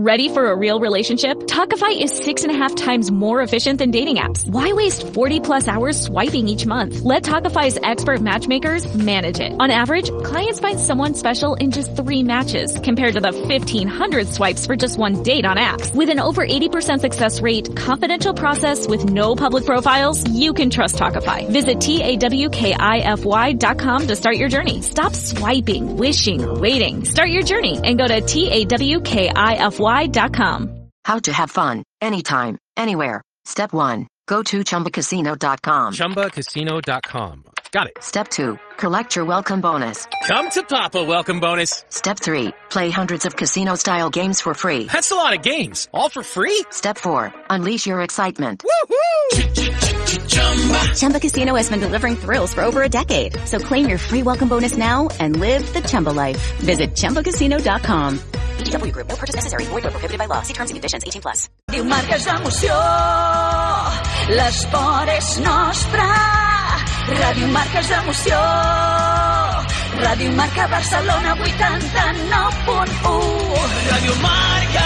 Ready for a real relationship? Talkify is 6.5 times more efficient than dating apps. Why waste 40 plus hours swiping each month? Let Talkify's expert matchmakers manage it. On average, clients find someone special in just 3 matches, compared to the 1,500 swipes for just 1 date on apps. With an over 80% success rate, confidential process with no public profiles, you can trust Talkify. Visit TAWKIFY.com to start your journey. Stop swiping, wishing, waiting. Start your journey and go to TAWKIFY.com. How to have fun, anytime, anywhere. Step 1. Go to ChumbaCasino.com. ChumbaCasino.com. Got it. Step 2. Collect your welcome bonus. Come to Papa welcome bonus. Step 3. Play hundreds of casino-style games for free. That's a lot of games. All for free? Step 4. Unleash your excitement. Woohoo! Chumba Casino has been delivering thrills for over a decade. So claim your free welcome bonus now and live the Chumba life. Visit ChumbaCasino.com. VGW Group. No purchase necessary. Void where prohibited by law. See terms and conditions. 18+. Ràdio Marca és emoció, l'esport és nostre. Ràdio Marca és emoció, Ràdio Marca Barcelona 89.1. Ràdio Marca!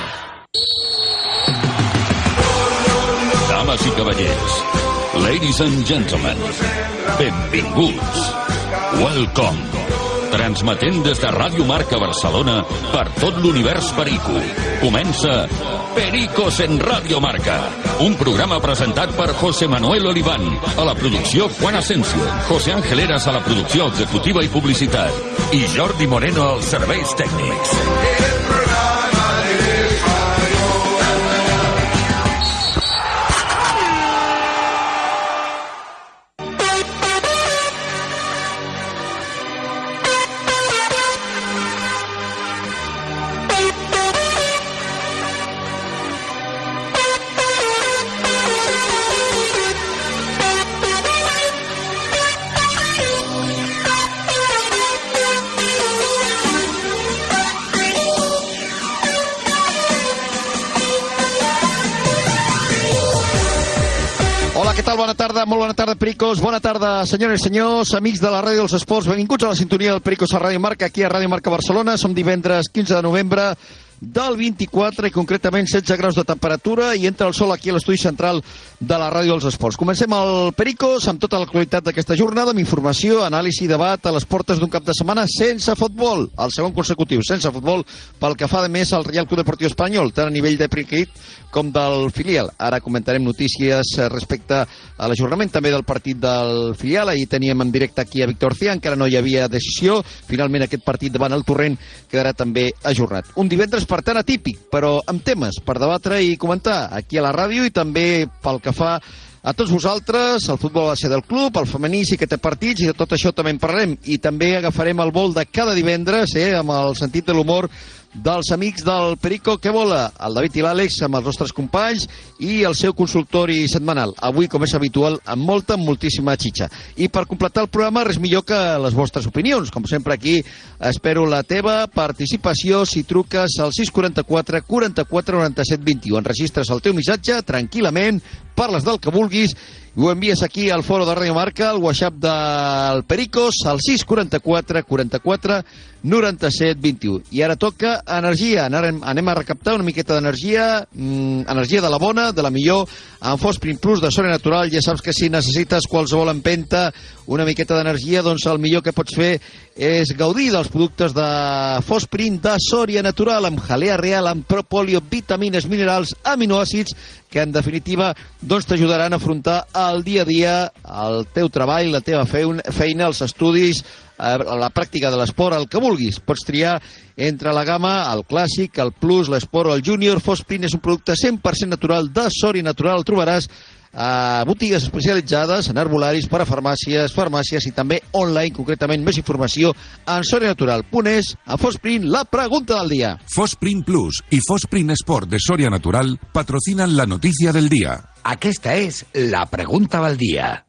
Dames i cavallers, ladies and gentlemen, benvinguts. Welcome. Transmetent des de Ràdio Marca Barcelona per tot l'univers Perico. Comença Pericos en Ràdio Marca, un programa presentat per José Manuel Oliván, a la producció Juan Asensio, José Ángel Heras a la producció executiva i publicitat i Jordi Moreno als serveis tècnics. Bona tarda, molt bona tarda, Pericos. Bona tarda, senyores i senyors, amics de la Ràdio dels Esports. Benvinguts a la sintonia del Pericos a Ràdio Marca, aquí a Ràdio Marca Barcelona. Som divendres 15 de novembre del 24 i concretament 16 graus de temperatura i entra el sol aquí a l'estudi central de la Ràdio dels Esports. Comencem el Pericos amb tota l'actualitat d'aquesta jornada, amb informació, anàlisi i debat a les portes d'un cap de setmana sense futbol, el segon consecutiu sense futbol pel que fa de més al Real Club Deportiu Espanyol, tant a nivell de Priquet com del filial. Ara comentarem notícies respecte a l'ajornament també del partit del filial. Ahir teníem en directe aquí a Víctor Cía, encara no hi havia decisió. Finalment aquest partit davant el Torrent quedarà també ajornat. Un divendres per tant atípic, però amb temes per debatre i comentar aquí a la ràdio i també pel que fa a tots vosaltres. El futbol base del club, el femení sí que té partits i de tot això també en parlarem. I també agafarem el vol de cada divendres, amb el sentit de l'humor dels amics del Perico que vola, el David i l'Àlex amb els nostres companys i el seu consultori setmanal. Avui, com és habitual, amb moltíssima xitxa. I per completar el programa, res millor que les vostres opinions. Com sempre aquí, espero la teva participació si truques al 644 44 97 21. Enregistres el teu missatge tranquil·lament, parles del que vulguis i ho envies aquí al foro de Ràdio Marca, al WhatsApp del Pericos, al 644 44 97 21. I ara toca energia. Anem a recaptar una miqueta d'energia, energia de la bona, de la millor, amb Fosprin Plus de Sòria Natural. Ja saps que si necessites qualsevol empenta, una miqueta d'energia, doncs el millor que pots fer és gaudir dels productes de Fosprin de Sòria Natural, amb jalea real, amb propòlio, vitamines, minerals, aminoàcids, que en definitiva doncs t'ajudaran a afrontar el dia a dia, el teu treball, la teva feina, els estudis, la pràctica de l'esport, el que vulguis. Pots triar entre la gamma, el clàssic, el plus, l'esport o el júnior. Fosprin és un producte 100% natural de Sòria Natural. El trobaràs a botigues especialitzades, en herbolaris, per a farmàcies i també online. Concretament, més informació en sorianatural.es. A Fosprin, la pregunta del dia. Fosprin Plus y Fosprin Sport de Sòria Natural patrocinan la noticia del día. Aquesta és la pregunta del dia.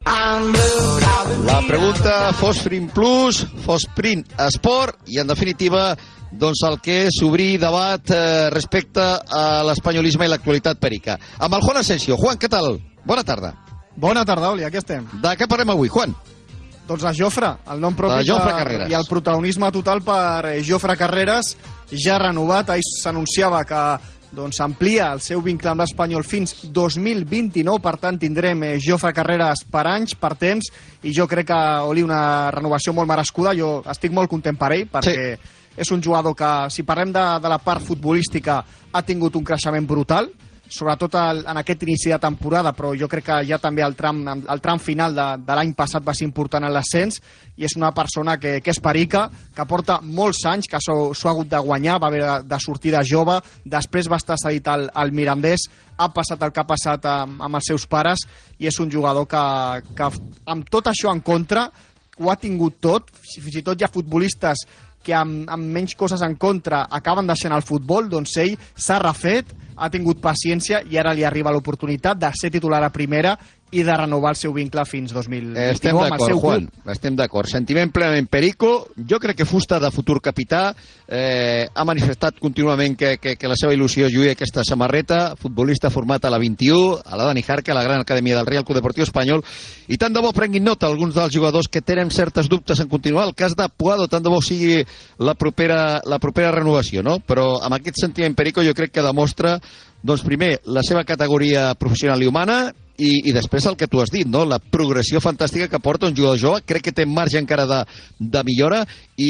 La pregunta Fosprin Plus, Fosprin Sport i, en definitiva, doncs el que és obrir debat respecte a l'espanyolisme i l'actualitat perica. Amb el Juan Asensio. Juan, què tal? Bona tarda. Bona tarda, Oli, aquí estem. De què parlem avui, Juan? Doncs a Jofre, el nom propi Jofre Carreras. I el protagonisme total per Jofre Carreras, ja renovat. Ahir s'anunciava que amplia el seu vincle amb l'Espanyol fins 2029, per tant tindrem Jofre Carreras per anys, per temps, i jo crec que una renovació molt merescuda. Jo estic molt content per ell, perquè és un jugador que, si parlem de la part futbolística, ha tingut un creixement brutal, sobretot en aquest inici de temporada, però jo crec que ja també el tram final de l'any passat va ser important en l'ascens, i és una persona que és perica, que porta molts anys, que s'ho ha hagut de guanyar, va haver de sortir de jove, després va estar cedit al Mirandés, ha passat el que ha passat amb els seus pares, i és un jugador que amb tot això en contra ho ha tingut tot. Fins i tot hi ha futbolistes que amb menys coses en contra acaben deixant el futbol, doncs ell s'ha refet, ha tingut paciència i ara li arriba l'oportunitat de ser titular a primera i de renovar el seu vincle fins 2029 Estem amb el seu d'acord, Juan, club. estem d'acord. Sentiment plenament Perico. Jo crec que Fusta, de futur capità, ha manifestat contínuament que la seva il·lusió és lluir aquesta samarreta. Futbolista format a la 21, a la Dani Jarque, a la gran acadèmia del Real Club Deportiu Espanyol, i tant de bo prenguin nota alguns dels jugadors que tenen certes dubtes en continuar. El cas de Puado, tant de bo sigui la propera renovació, no? Però amb aquest sentiment Perico jo crec que demostra, doncs primer, la seva categoria professional i humana, i després el que tu has dit, no? La progressió fantàstica que porta un jugador jove. Crec que té marge encara de millora,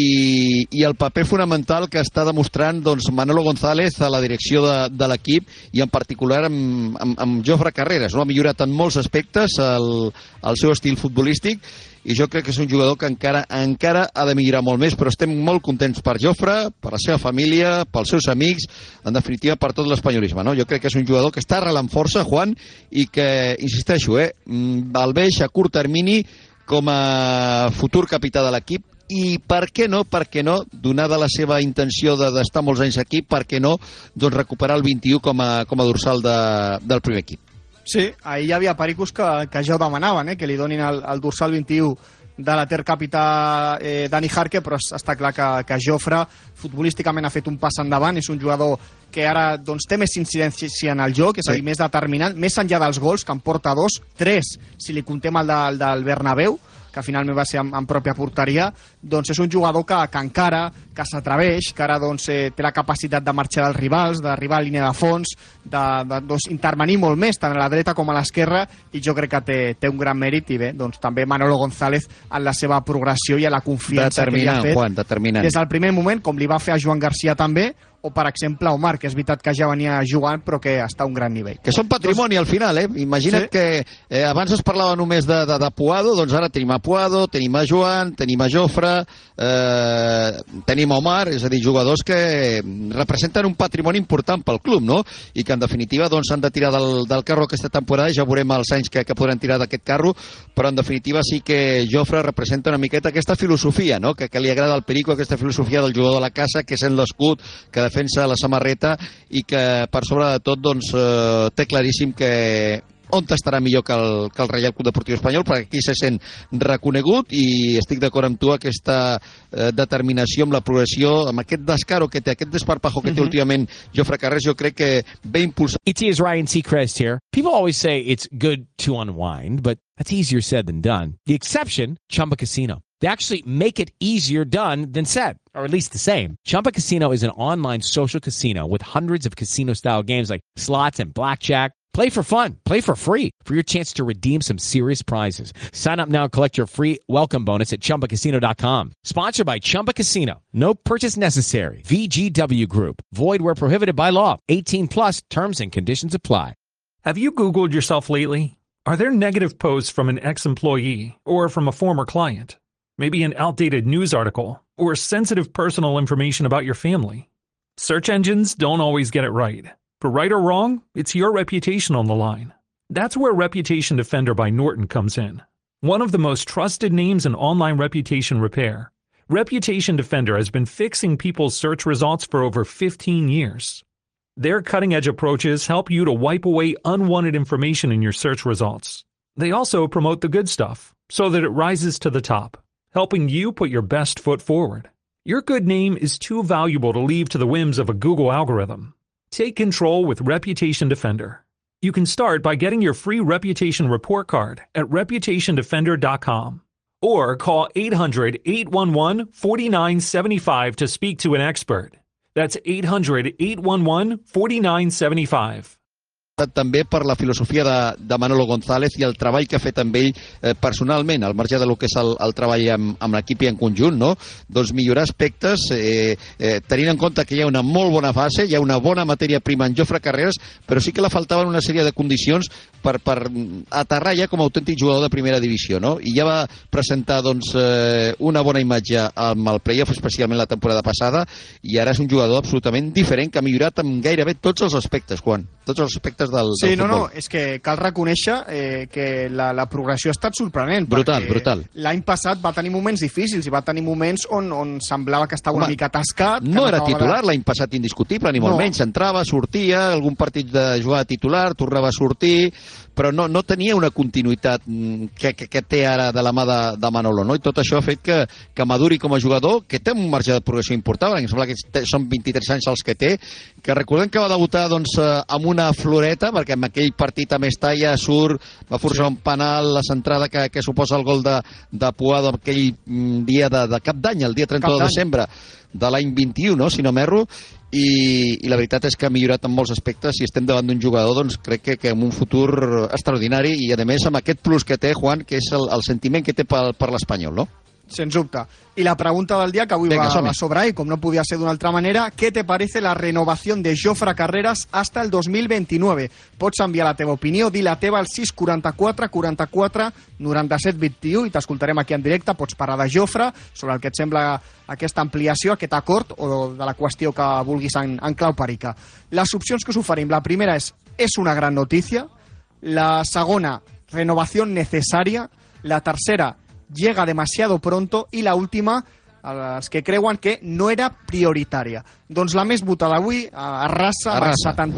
i el paper fonamental que està demostrant Manolo González a la direcció de l'equip, i en particular amb Jofre Carreras, no? Ha millorat en molts aspectes el seu estil futbolístic, i jo crec que és un jugador que encara ha de millorar molt més, però estem molt contents per Jofre, per la seva família, pels seus amics, en definitiva per tot l'espanyolisme, no? Jo crec que és un jugador que està arrelant força, Juan, i que, insisteixo, el veig a curt termini com a futur capità de l'equip, i per què no, donada la seva intenció d'estar molts anys aquí, per què no recuperar el 21 com a dorsal del primer equip. Sí, ahir hi havia pericos que ja ho demanaven, que li donin el dorsal 21 de la ter capità Dani Jarque, però està clar que Jofre futbolísticament ha fet un pas endavant. És un jugador que ara té més incidència en el joc, és a dir, més determinant, més enllà dels gols, que en porta 2, 3, si li contem el del Bernabéu, que finalment va ser en pròpia porteria. Doncs és un jugador que encara, que s'atreveix, que ara té la capacitat de marxar dels rivals, d'arribar a línia de fons, d'intervenir molt més, tant a la dreta com a l'esquerra, i jo crec que té un gran mèrit, i bé, també Manolo González en la seva progressió i a la confiança que li ha fet. Juan, determinant. Des del primer moment, com li va fer a Joan Garcia també, o, per exemple, Omar, que és veritat que ja venia jugant, però que està a un gran nivell. Que són patrimoni al final, Imagina't que abans es parlava només de Puado, doncs ara tenim a Puado, tenim a Joan, tenim a Jofre, tenim a Omar, és a dir, jugadors que representen un patrimoni important pel club, no? I que en definitiva han de tirar del carro aquesta temporada, ja veurem els anys que podran tirar d'aquest carro, però en definitiva sí que Jofre representa una miqueta aquesta filosofia, no? Que li agrada al Perico, aquesta filosofia del jugador de la casa, que sent l'escut, que defensa la samarreta, i que per sobre de tot té claríssim que on estarà millor que el Reial Club Deportiu Espanyol, perquè aquí se sent reconegut, i estic d'acord amb tu, aquesta determinació amb la progressió, amb aquest descaro que té, aquest desparpajo que té últimament Jofre Carreras, jo crec que ve impulsat. ET is Ryan Seacrest here. People always say it's good to unwind, but that's easier said than done. The exception, Chumba Casino. They actually make it easier done than said, or at least the same. Chumba Casino is an online social casino with hundreds of casino-style games like slots and blackjack. Play for fun. Play for free for your chance to redeem some serious prizes. Sign up now and collect your free welcome bonus at ChumbaCasino.com. Sponsored by Chumba Casino. No purchase necessary. VGW Group. Void where prohibited by law. 18 plus terms and conditions apply. Have you Googled yourself lately? Are there negative posts from an ex-employee or from a former client? Maybe an outdated news article or sensitive personal information about your family? Search engines don't always get it right. For right or wrong, it's your reputation on the line. That's where Reputation Defender by Norton comes in. One of the most trusted names in online reputation repair, Reputation Defender has been fixing people's search results for over 15 years. Their cutting-edge approaches help you to wipe away unwanted information in your search results. They also promote the good stuff so that it rises to the top, helping you put your best foot forward. Your good name is too valuable to leave to the whims of a Google algorithm. Take control with Reputation Defender. You can start by getting your free reputation report card at reputationdefender.com or call 800-811-4975 to speak to an expert. That's 800-811-4975. També per la filosofia de Manolo González i el treball que ha fet amb ell personalment, al marge del que és el treball amb l'equip i en conjunt, no? Doncs millorar aspectes, tenint en compte que hi ha una molt bona fase, hi ha una bona matèria prima en Jofre Carreras, però sí que la faltaven una sèrie de condicions per aterrar ja com a autèntic jugador de primera divisió, no? I ja va presentar doncs, una bona imatge amb el playoff, especialment la temporada passada, i ara és un jugador absolutament diferent, que ha millorat en gairebé tots els aspectes, Juan, tots els aspectes del sí, futbol. No, és que cal reconèixer que la progressió ha estat sorprenent. Brutal, brutal. L'any passat va tenir moments difícils i va tenir moments on semblava que estava una mica atascat. No era titular l'any passat indiscutible, ni molt menys. Entrava, sortia, algun partit de jugar titular, tornava a sortir, però no tenia una continuïtat que té ara de la mà de Manolo, no? I tot això ha fet que maduri com a jugador, que té un marge de progressió important, em sembla que són 23 anys els que té, que recordem que va debutar doncs, amb una floreta, perquè en aquell partit a Mestalla surt, va forçar un penal, la centrada que suposa el gol de Puado aquell dia de cap d'any, el dia 31 de desembre de l'any 21, no? Si no m'erro, i la veritat és que ha millorat en molts aspectes i estem davant d'un jugador, doncs crec que amb un futur extraordinari i a més amb aquest plus que té, Juan, que és el sentiment que té per l'Espanyol, no? Sens dubte. Y la pregunta del día que avui va sobre ahí, como no podía ser de una otra manera, ¿qué te parece la renovación de Jofre Carreras hasta el 2029? Pots enviar la teva opinió, dir la teva al 644 44 97 21 i t'escoltarem aquí en directe. Pots parlar de Jofre, sobre el que et sembla aquesta ampliació, aquest acord, o de la qüestió que vulguis en clau perica. Les opcions que us oferim, la primera és una gran notícia, la segona, renovación necesaria, la tercera, llega demasiado pronto, i la última, els que creuen que no era prioritària. Doncs la més votada avui, arrasa, amb el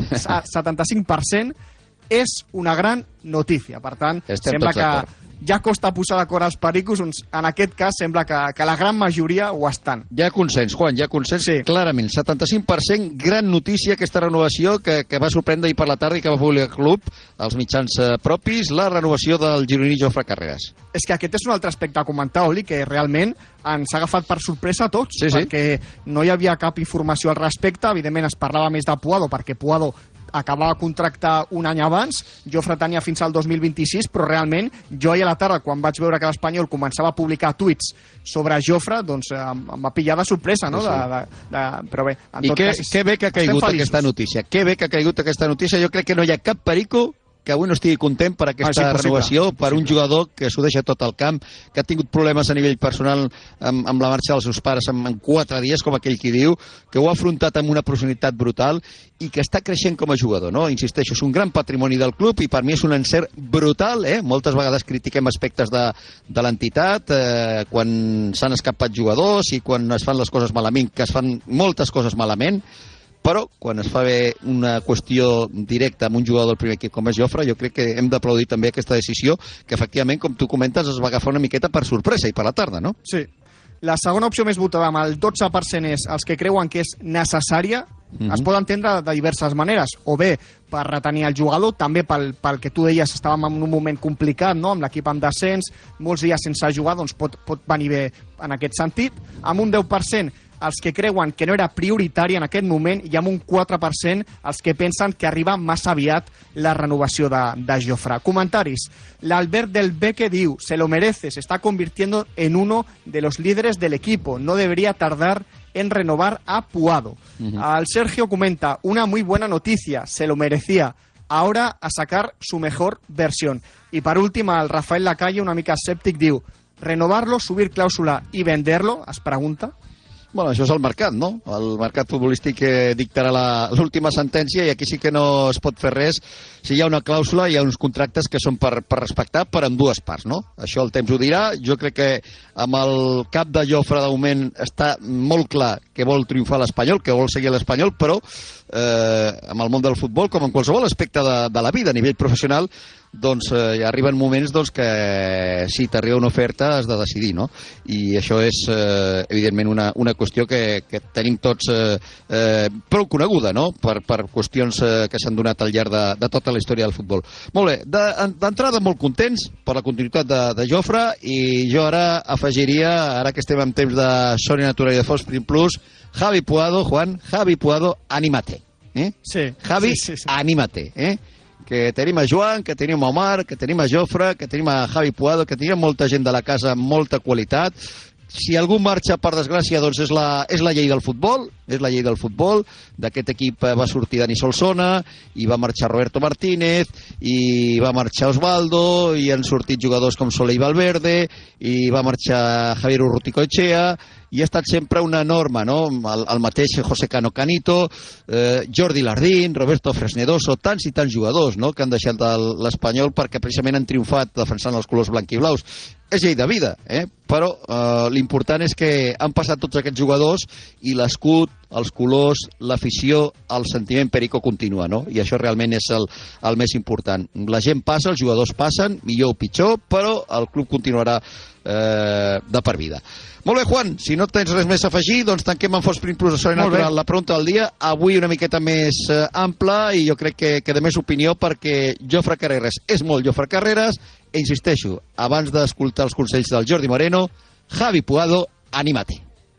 75%, és una gran notícia. Per tant, sembla que ja costa posar d'acord els pericos, en aquest cas sembla que la gran majoria ho estan. Hi ha consens, Juan, hi ha consens, sí. Clarament. 75%, gran notícia aquesta renovació que va sorprendre ahir per la tarda i que va publicar el club, els mitjans propis, la renovació del gironí Jofre Carreras. És que aquest és un altre aspecte a comentar, Oli, que realment ens ha agafat per sorpresa a tots, perquè no hi havia cap informació al respecte. Evidentment es parlava més de Puado, perquè Puado acabava de contractar un any abans, Jofre tenia fins al 2026, però realment jo ahir a la tarda, quan vaig veure que l'Espanyol començava a publicar tuits sobre Jofre, doncs em va pillar de sorpresa, no? Però bé, en tot cas... I que bé que ha caigut aquesta notícia. Que bé que ha caigut aquesta notícia. Jo crec que no hi ha cap perico que avui no estigui content per aquesta renovació, per un jugador que s'ho deixa tot al camp, que ha tingut problemes a nivell personal amb la marxa dels seus pares en 4 dies, com aquell qui diu, que ho ha afrontat amb una professionalitat brutal i que està creixent com a jugador, no? Insisteixo, és un gran patrimoni del club i per mi és un encert brutal, Moltes vegades critiquem aspectes de l'entitat, quan s'han escapat jugadors i quan es fan les coses malament, que es fan moltes coses malament, però quan es fa bé una qüestió directa amb un jugador del primer equip com és Jofre, jo crec que hem d'aplaudir també aquesta decisió, que efectivament, com tu comentes, es va agafar una miqueta per sorpresa i per la tarda, no? Sí. La segona opció més votada, amb el 12%, és els que creuen que és necessària. Es pot entendre de diverses maneres, o bé per retenir el jugador, també pel que tu deies, estàvem en un moment complicat, no? Amb l'equip en descens, molts dies sense jugar, doncs pot venir bé en aquest sentit. Amb un 10%, els que creuen que no era prioritari en aquest moment, i amb un 4% els que pensen que arriba massa aviat la renovació de Jofre. Comentaris. L'Albert del Beque diu: se lo merece, se está convirtiendo en uno de los líderes del equipo, no debería tardar en renovar a Puado. Al Sergio comenta: una muy buena noticia, se lo merecía, ahora a sacar su mejor versión. Y per últim, el Rafael Lacalle, una mica escèptic, diu: renovarlo, subir clàusula i venderlo, es pregunta. Bueno, això és el mercat, no? El mercat futbolístic que dictarà l'última sentència, i aquí sí que no es pot fer res. Si hi ha una clàusula, hi ha uns contractes que són per respectar per ambdues parts, no? Això el temps ho dirà. Jo crec que amb el cap de Jofre de moment està molt clar que vol triomfar l'Espanyol, que vol seguir l'Espanyol, però amb el món del futbol, com en qualsevol aspecte de la vida a nivell professional, doncs hi arriben moments que si t'arriba una oferta has de decidir, no? I això és evidentment una qüestió que tenim tots prou coneguda, no? Per qüestions que s'han donat al llarg de tota la història del futbol. Molt bé, d'entrada molt contents per la continuïtat de Jofre, i jo ara afegiria, ara que estem en temps de Soria Natural i de Fosprin Plus, Javi Puado, Juan, Javi Puado, anímate. Sí. Javi, anímate, que tenim a Joan, que tenim a Omar, que tenim a Jofre, que tenim a Javi Puado, que tenim molta gent de la casa amb molta qualitat. Si algú marxa, per desgràcia, doncs és la llei del futbol, d'aquest equip va sortir Dani Solsona, i va marxar Roberto Martínez, i va marxar Osvaldo, i han sortit jugadors com Soler i Valverde, i va marxar Javier Urruticoechea, i ha estat sempre una norma, no? El mateix José Cano Canito, Jordi Lardín, Roberto Fresnedoso, tants i tants jugadors, no?, que han deixat l'Espanyol perquè precisament han triomfat defensant els colors blanc i blaus. És llei de vida, però l'important és que han passat tots aquests jugadors i l'escut, els colors, l'afició, el sentiment Perico continua, no? I això realment és el més important. La gent passa, els jugadors passen, millor o pitjor, però el club continuarà de per vida. Molt bé, Juan, si no tens res més a afegir, doncs tanquem en Fosprin Plus de Soria Natural la pregunta del dia. Avui una miqueta més ampla i jo crec que de més opinió, perquè Jofre Carreras és molt Jofre Carreras, i insisteixo, abans d'escoltar els consells del Jordi Moreno, Javi Puado, anímate.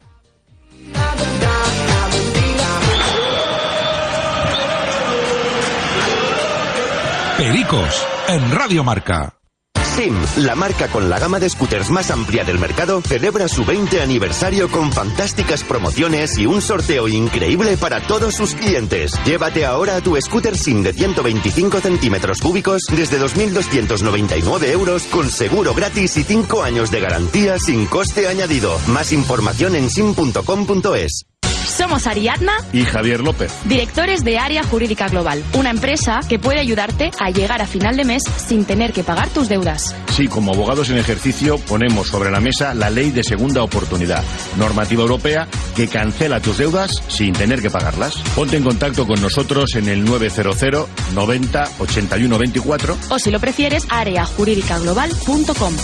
Pericos, en Radio Marca. SIM, la marca con la gama de scooters más amplia del mercado, celebra su 20 aniversario con fantásticas promociones y un sorteo increíble para todos sus clientes. Llévate ahora tu scooter SIM de 125 centímetros cúbicos desde 2.299 euros con seguro gratis y 5 años de garantía sin coste añadido. Más información en sim.com.es. Somos Ariadna y Javier López, directores de Área Jurídica Global, una empresa que puede ayudarte a llegar a final de mes sin tener que pagar tus deudas. Sí, como abogados en ejercicio ponemos sobre la mesa la ley de segunda oportunidad, normativa europea que cancela tus deudas sin tener que pagarlas. Ponte en contacto con nosotros en el 900 90 81 24 o si lo prefieres, areajuridicaglobal.com.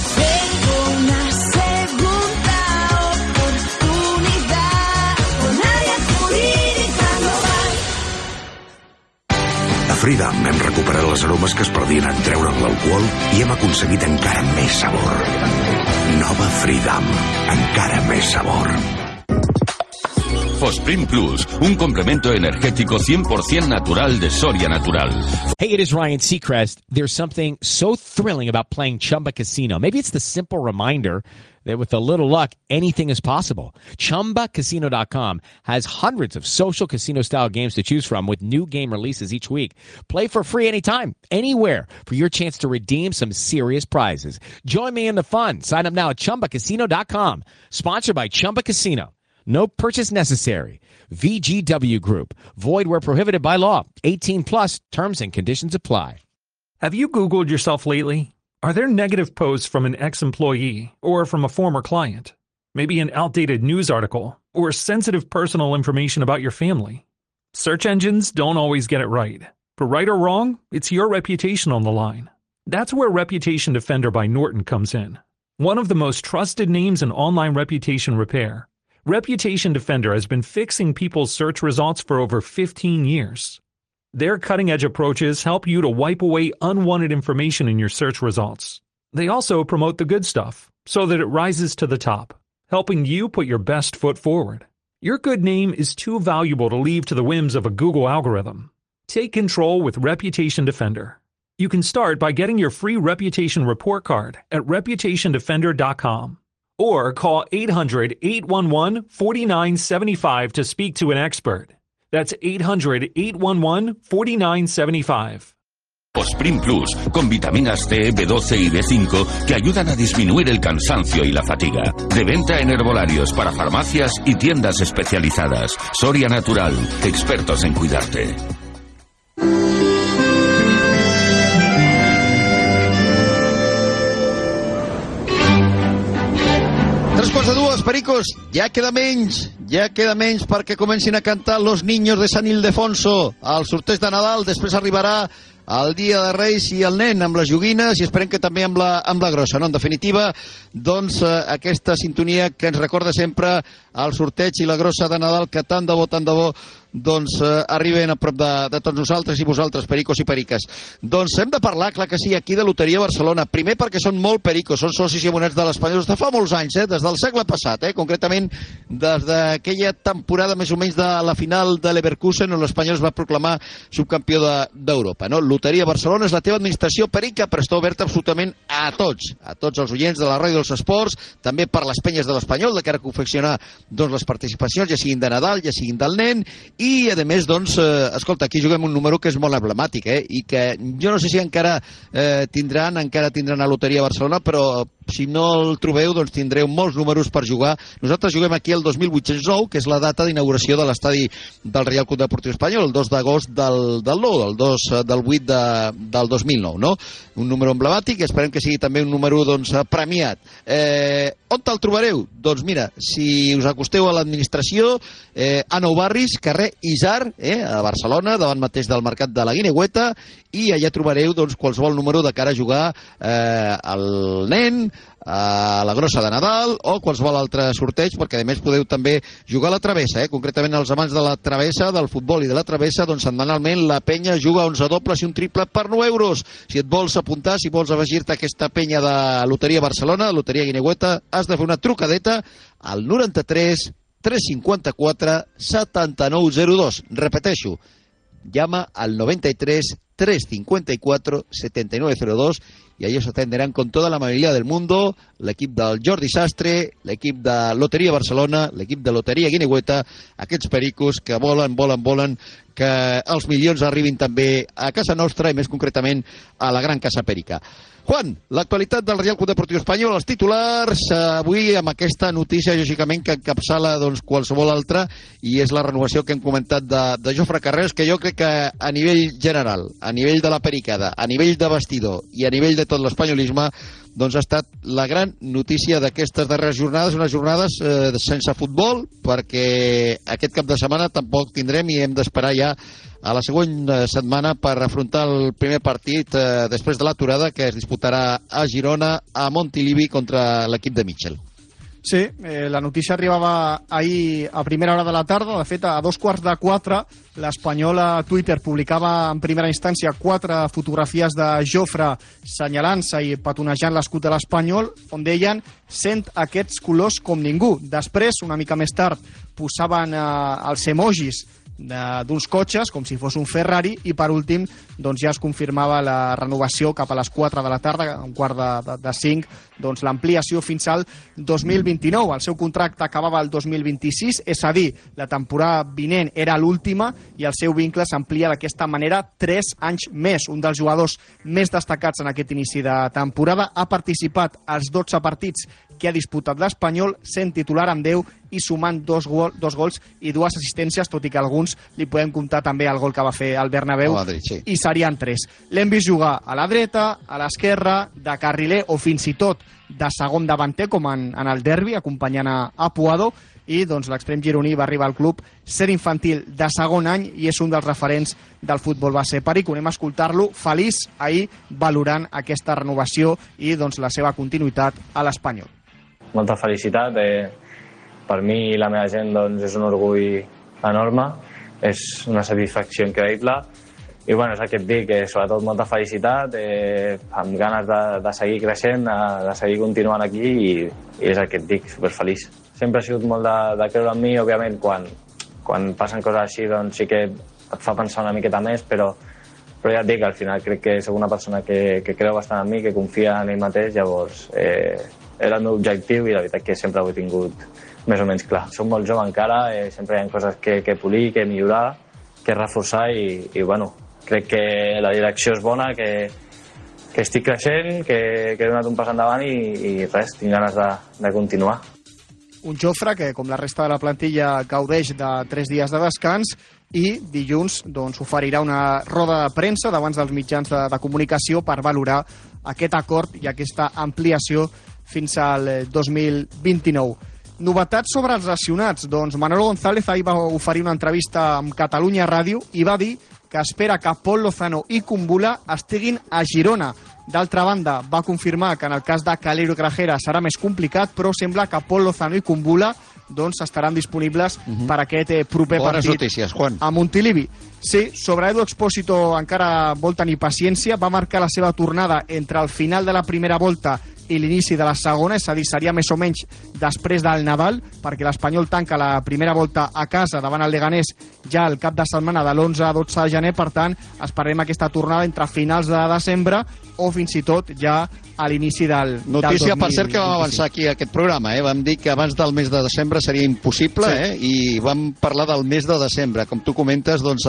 A Freedom hem recuperat les aromes que es perdien en treure'n l'alcohol i hem aconseguit encara més sabor. Nova Freedom, encara més sabor. Fosprin Plus, un complemento energético 100% natural de Soria Natural. Hey, it is Ryan Seacrest. There's something so thrilling about playing Chumba Casino. Maybe it's the simple reminder that with a little luck, anything is possible. ChumbaCasino.com has hundreds of social casino-style games to choose from with new game releases each week. Play for free anytime, anywhere for your chance to redeem some serious prizes. Join me in the fun. Sign up now at ChumbaCasino.com. Sponsored by Chumba Casino. No purchase necessary. VGW Group. Void where prohibited by law. 18 plus. Terms and conditions apply. Have you Googled yourself lately? Are there negative posts from an ex-employee or from a former client? Maybe an outdated news article or sensitive personal information about your family? Search engines don't always get it right. But right or wrong, it's your reputation on the line. That's where Reputation Defender by Norton comes in. One of the most trusted names in online reputation repair, Reputation Defender has been fixing people's search results for over 15 years. Their cutting-edge approaches help you to wipe away unwanted information in your search results. They also promote the good stuff so that it rises to the top, helping you put your best foot forward. Your good name is too valuable to leave to the whims of a Google algorithm. Take control with Reputation Defender. You can start by getting your free reputation report card at reputationdefender.com. Or call 800-811-4975 to speak to an expert. That's 800-811-4975. Fosprin Plus, con vitaminas C, B12 y B5 que ayudan a disminuir el cansancio y la fatiga. De venta en herbolarios para farmacias y tiendas especializadas. Soria Natural, expertos en cuidarte. 3:45, Pericos, ja queda menys Ja queda menys perquè comencin a cantar Los Niños de San Ildefonso al sorteig de Nadal. Després arribarà el Dia de Reis i el nen amb les joguines i esperem que també amb la grossa. No? En definitiva, doncs, aquesta sintonia que ens recorda sempre el sorteig i la grossa de Nadal que tant de bo, doncs arriben a prop de tots nosaltres i vosaltres, pericos i periques. Doncs hem de parlar, clar que sí, aquí de Loteria Barcelona. Primer perquè són molt pericos, són socis i abonats de l'Espanyol de fa molts anys, des del segle passat, concretament des d'aquella temporada més o menys de la final de l'Leverkusen on l'Espanyol es va proclamar subcampió d'Europa. No? Loteria Barcelona és la teva administració perica, però està oberta absolutament a tots els oients de la ràdio dels esports, també per les penyes de l'Espanyol, de cara a confeccionar doncs, les participacions, ja siguin de Nadal, ja siguin del nen, i a més, doncs, escolta, aquí juguem un número que és molt emblemàtic, i que jo no sé si encara tindran a Loteria Barcelona, però si no el trobeu, doncs tindreu molts números per jugar. Nosaltres juguem aquí el 2809, que és la data d'inauguració de l'estadi del Reial Club Deportiu Espanyol, el 2 d'agost del 9, el 2 del 8 del 2009, no? Un número emblemàtic, esperem que sigui també un número doncs, premiat. On te'l trobareu? Doncs mira, si us acosteu a l'administració, a Nou Barris, carrer Isar, a Barcelona, davant mateix del Mercat de la Guineueta, i allà trobareu doncs, qualsevol número de cara a jugar al nen, a la grossa de Nadal o qualsevol altre sorteig, perquè a més podeu també jugar a la travessa, concretament els amants de la travessa, del futbol i de la travessa, doncs setmanalment la penya juga 11 dobles i un triple per 9 euros. Si et vols apuntar, si vols afegir-te a aquesta penya de Loteria Barcelona, Loteria Guineueta, has de fer una trucadeta al 93 354 7902. Repeteixo, llama al 93 354 7902 y ahí os atenderán con toda la amabilidad del mundo l'equip del Jordi Sastre, l'equip de Loteria Barcelona, l'equip de Loteria Guineueta, aquests pericos que volen que els milions arribin també a casa nostra i més concretament a la gran casa Perica. Juan, l'actualitat del Reial Club Deportiu Espanyol, els titulars, avui amb aquesta notícia, lògicament, que encapçala doncs, qualsevol altra, i és la renovació que hem comentat de Jofre Carreras, que jo crec que a nivell general, a nivell de la pericada, a nivell de vestidor i a nivell de tot l'espanyolisme, doncs ha estat la gran notícia d'aquestes darreres jornades, unes jornades sense futbol, perquè aquest cap de setmana tampoc tindrem i hem d'esperar ja a la següent setmana per afrontar el primer partit després de l'aturada que es disputarà a Girona, a Montilivi contra l'equip de Mitchell. Sí, la notícia arribava ahir a primera hora de la tarda. De fet, a 3:15, l'Espanyol a Twitter publicava en primera instància 4 fotografies de Jofre senyalant-se i petonejant l'escut de l'Espanyol, on deien «Sent aquests colors com ningú». Després, una mica més tard, posaven els emojis d'uns cotxes, com si fos un Ferrari, i per últim doncs ja es confirmava la renovació cap a les 4 de la tarda, un quart de 5, doncs l'ampliació fins al 2029. El seu contracte acabava el 2026, és a dir, la temporada vinent era l'última i el seu vincle s'amplia d'aquesta manera 3 anys més. Un dels jugadors més destacats en aquest inici de temporada, ha participat als 12 partits que ha disputat l'Espanyol, sent titular amb 10 i sumant 2 gols i 2 assistències, tot i que alguns li podem comptar també el gol que va fer al Bernabéu, i serien 3. L'hem vist jugar a la dreta, a l'esquerra, de carriler o fins i tot de segon davanter, com en el derbi, acompanyant a Puado, i doncs l'extrem gironí va arribar al club sent infantil de segon any i és un dels referents del futbol base perico. Anem a escoltar-lo feliç ahir valorant aquesta renovació i doncs la seva continuïtat a l'Espanyol. Molta felicitat. Per mi i la meva gent doncs, és un orgull enorme, és una satisfacció increïble i bueno, és el que et dic, sobretot molta felicitat, amb ganes de seguir creixent, de seguir continuant aquí i és el que et dic, superfeliç. Sempre he sigut molt de creure en mi, òbviament quan passen coses així doncs sí que et fa pensar una miqueta més, però ja et dic, al final crec que soc una persona que creu bastant en mi, que confia en ell mateix, llavors era el meu objectiu i la veritat que sempre ho he tingut més o menys clar. Soc molt jove encara, sempre hi ha coses que polir, que millorar, que reforçar i bueno, crec que la direcció és bona, que estic creixent, que he donat un pas endavant i res, tinc ganes de continuar. Un Jofre que, com la resta de la plantilla, gaudeix de 3 dies de descans i dilluns doncs, oferirà una roda de premsa davant dels mitjans de comunicació per valorar aquest acord i aquesta ampliació fins al 2029. Novetats sobre els lesionats. Doncs Manolo González ahir va oferir una entrevista amb Catalunya Ràdio i va dir que espera que Pol Lozano i Kumbula estiguin a Girona. D'altra banda, va confirmar que en el cas de Calero Grajera serà més complicat, però sembla que Pol Lozano i Kumbula doncs, estaran disponibles per aquest proper Bones partit notícies, Juan. a Montilivi. Sí, sobre Edu Expósito encara vol tenir paciència. Va marcar la seva tornada entre el final de la primera volta i l'inici de la segona, és a dir, seria més o menys després del Nadal, perquè l'Espanyol tanca la primera volta a casa davant el Leganés ja el cap de setmana de l'11 a 12 de gener, per tant, esperem aquesta tornada entre finals de desembre o fins i tot ja a l'inici del Notícia, per cert, que vam 2025. avançar aquí a aquest programa. Vam dir que abans del mes de desembre seria impossible, i vam parlar del mes de desembre. Com tu comentes, doncs,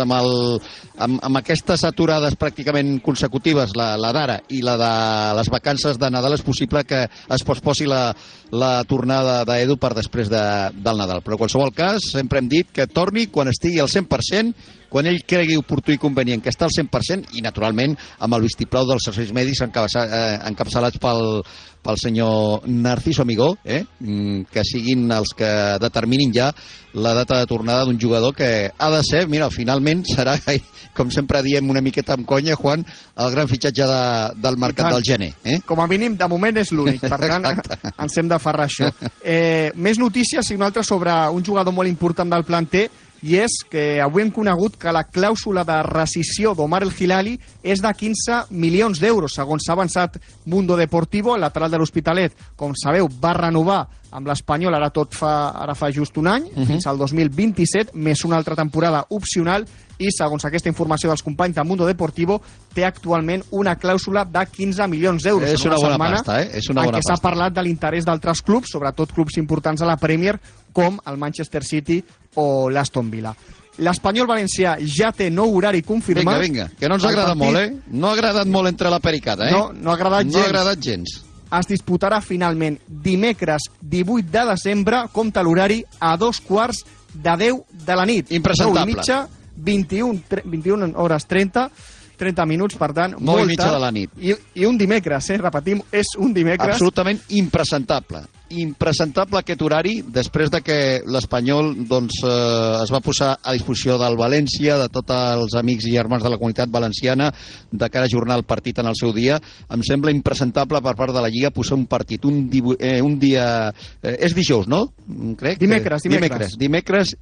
amb aquestes aturades pràcticament consecutives, la d'ara i la de les vacances de Nadal, és possible que es posposi la tornada d'Edu per després del Nadal. Però en qualsevol cas, sempre hem dit que torni quan estigui al 100%, quan ell cregui oportú i convenient que està al 100%, i naturalment amb el vistiplau dels serveis mèdics encapçalats pel senyor Narciso Amigó, que siguin els que determinin ja la data de tornada d'un jugador que ha de ser, mira, finalment serà, com sempre diem una miqueta amb conya, Juan, el gran fitxatge del mercat del gener. Com a mínim, de moment és l'únic, per tant, ens hem d'aferrar a això. Més notícies i una altra sobre un jugador molt important del planter, i és que avui hem conegut que la clàusula de rescissió d'Omar El Hilali és de 15 milions d'euros, segons s'ha avançat Mundo Deportivo, el lateral de l'Hospitalet, com sabeu, va renovar amb l'Espanyol, ara fa just un any, fins al 2027, més una altra temporada opcional, i segons aquesta informació dels companys de Mundo Deportivo, té actualment una clàusula de 15 milions d'euros. És una bona pasta, És una bona pasta. En què s'ha parlat de l'interès d'altres clubs, sobretot clubs importants a la Premier, com el Manchester City o l'Aston Villa. L'Espanyol valencià ja té nou horari confirmat. Vinga, que no ens agrada molt, No ha agradat molt entre la pericada, No ha agradat gens. No ha agradat gens. Es disputarà finalment dimecres 18 de desembre, compta l'horari, a 2:15 de la nit. Impresentable. 21 hores 30 minuts, per tant, molt 9:30 de la nit. I un dimecres, repetim, és un dimecres. Absolutament impresentable. Impresentable aquest horari, després de que l'Espanyol es va posar a disposició del València, de tots els amics i germans de la comunitat valenciana, de cara a ajornar el partit en el seu dia. Em sembla impresentable per part de la Lliga posar un partit un dia... és dijous, no? Crec. Dimecres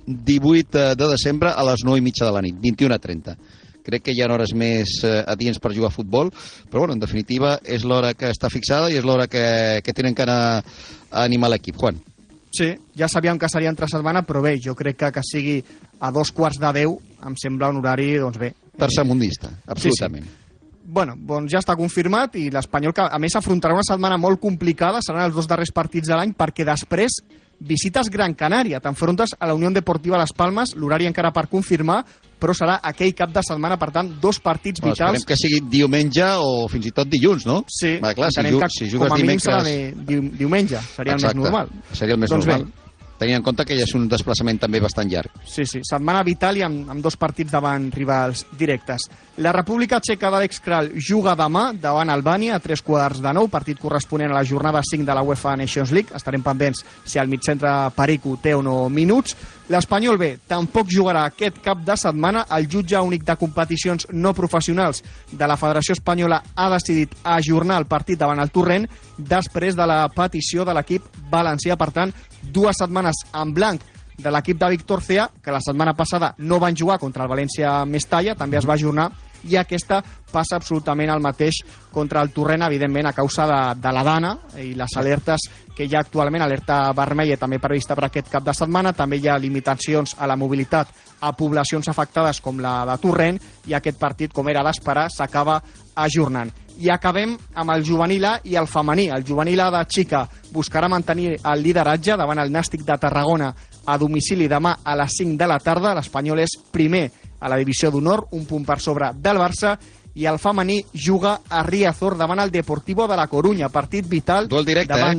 18 de desembre a les 9:30 de la nit, 21:30. Crec que hi ha hores més adients per jugar a futbol, però bueno, en definitiva és l'hora que està fixada i és l'hora que tenen que anar a animar l'equip. Juan. Sí, ja sabíem que seria entre setmana, però bé, jo crec que sigui a 9:15 em sembla un horari, doncs bé. Tercermundista, absolutament. Sí. Bueno, doncs ja està confirmat, i l'Espanyol, que a més afrontarà una setmana molt complicada, seran els 2 darrers partits de l'any, perquè després visites Gran Canària, t'enfrontes a la Unió Deportiva Las Palmas, l'horari encara per confirmar, però serà aquell cap de setmana, per tant, 2 partits vitals. Esperem que sigui diumenge o fins i tot dilluns, no? Sí, clar, si jugues com a mínim serà diumenge, seria el més normal. Seria el més normal. Tenint en compte que ja és un desplaçament també bastant llarg. Sí, setmana vital i amb 2 partits davant rivals directes. La República Txeca d'Àlex Kral juga demà davant Albània a 8:45, partit corresponent a la jornada 5 de la UEFA Nations League. Estarem pendents si el mitjantre Perico té o no minuts. L'Espanyol B tampoc jugarà aquest cap de setmana. El jutge únic de competicions no professionals de la Federació Espanyola ha decidit ajornar el partit davant el Torrent després de la petició de l'equip valencià. Per tant, 2 setmanes en blanc de l'equip de Víctor Cea, que la setmana passada no van jugar contra el València Mestalla, també es va ajornar, i aquesta passa absolutament el mateix contra el Torrent, evidentment a causa de la dana i les alertes que hi ha actualment, alerta vermella també prevista per aquest cap de setmana. També hi ha limitacions a la mobilitat a poblacions afectades com la de Torrent, i aquest partit, com era d'esperar, s'acaba ajornant. I acabem amb el juvenil A i el femení. El juvenil A de Xica buscarà mantenir el lideratge davant el Nàstic de Tarragona a domicili demà a les 5 de la tarda. L'Espanyol és primer a la divisió d'honor, un punt per sobre del Barça, i el femení juga a Riazor davant el Deportivo de la Corunya. Partit vital duel directe, davant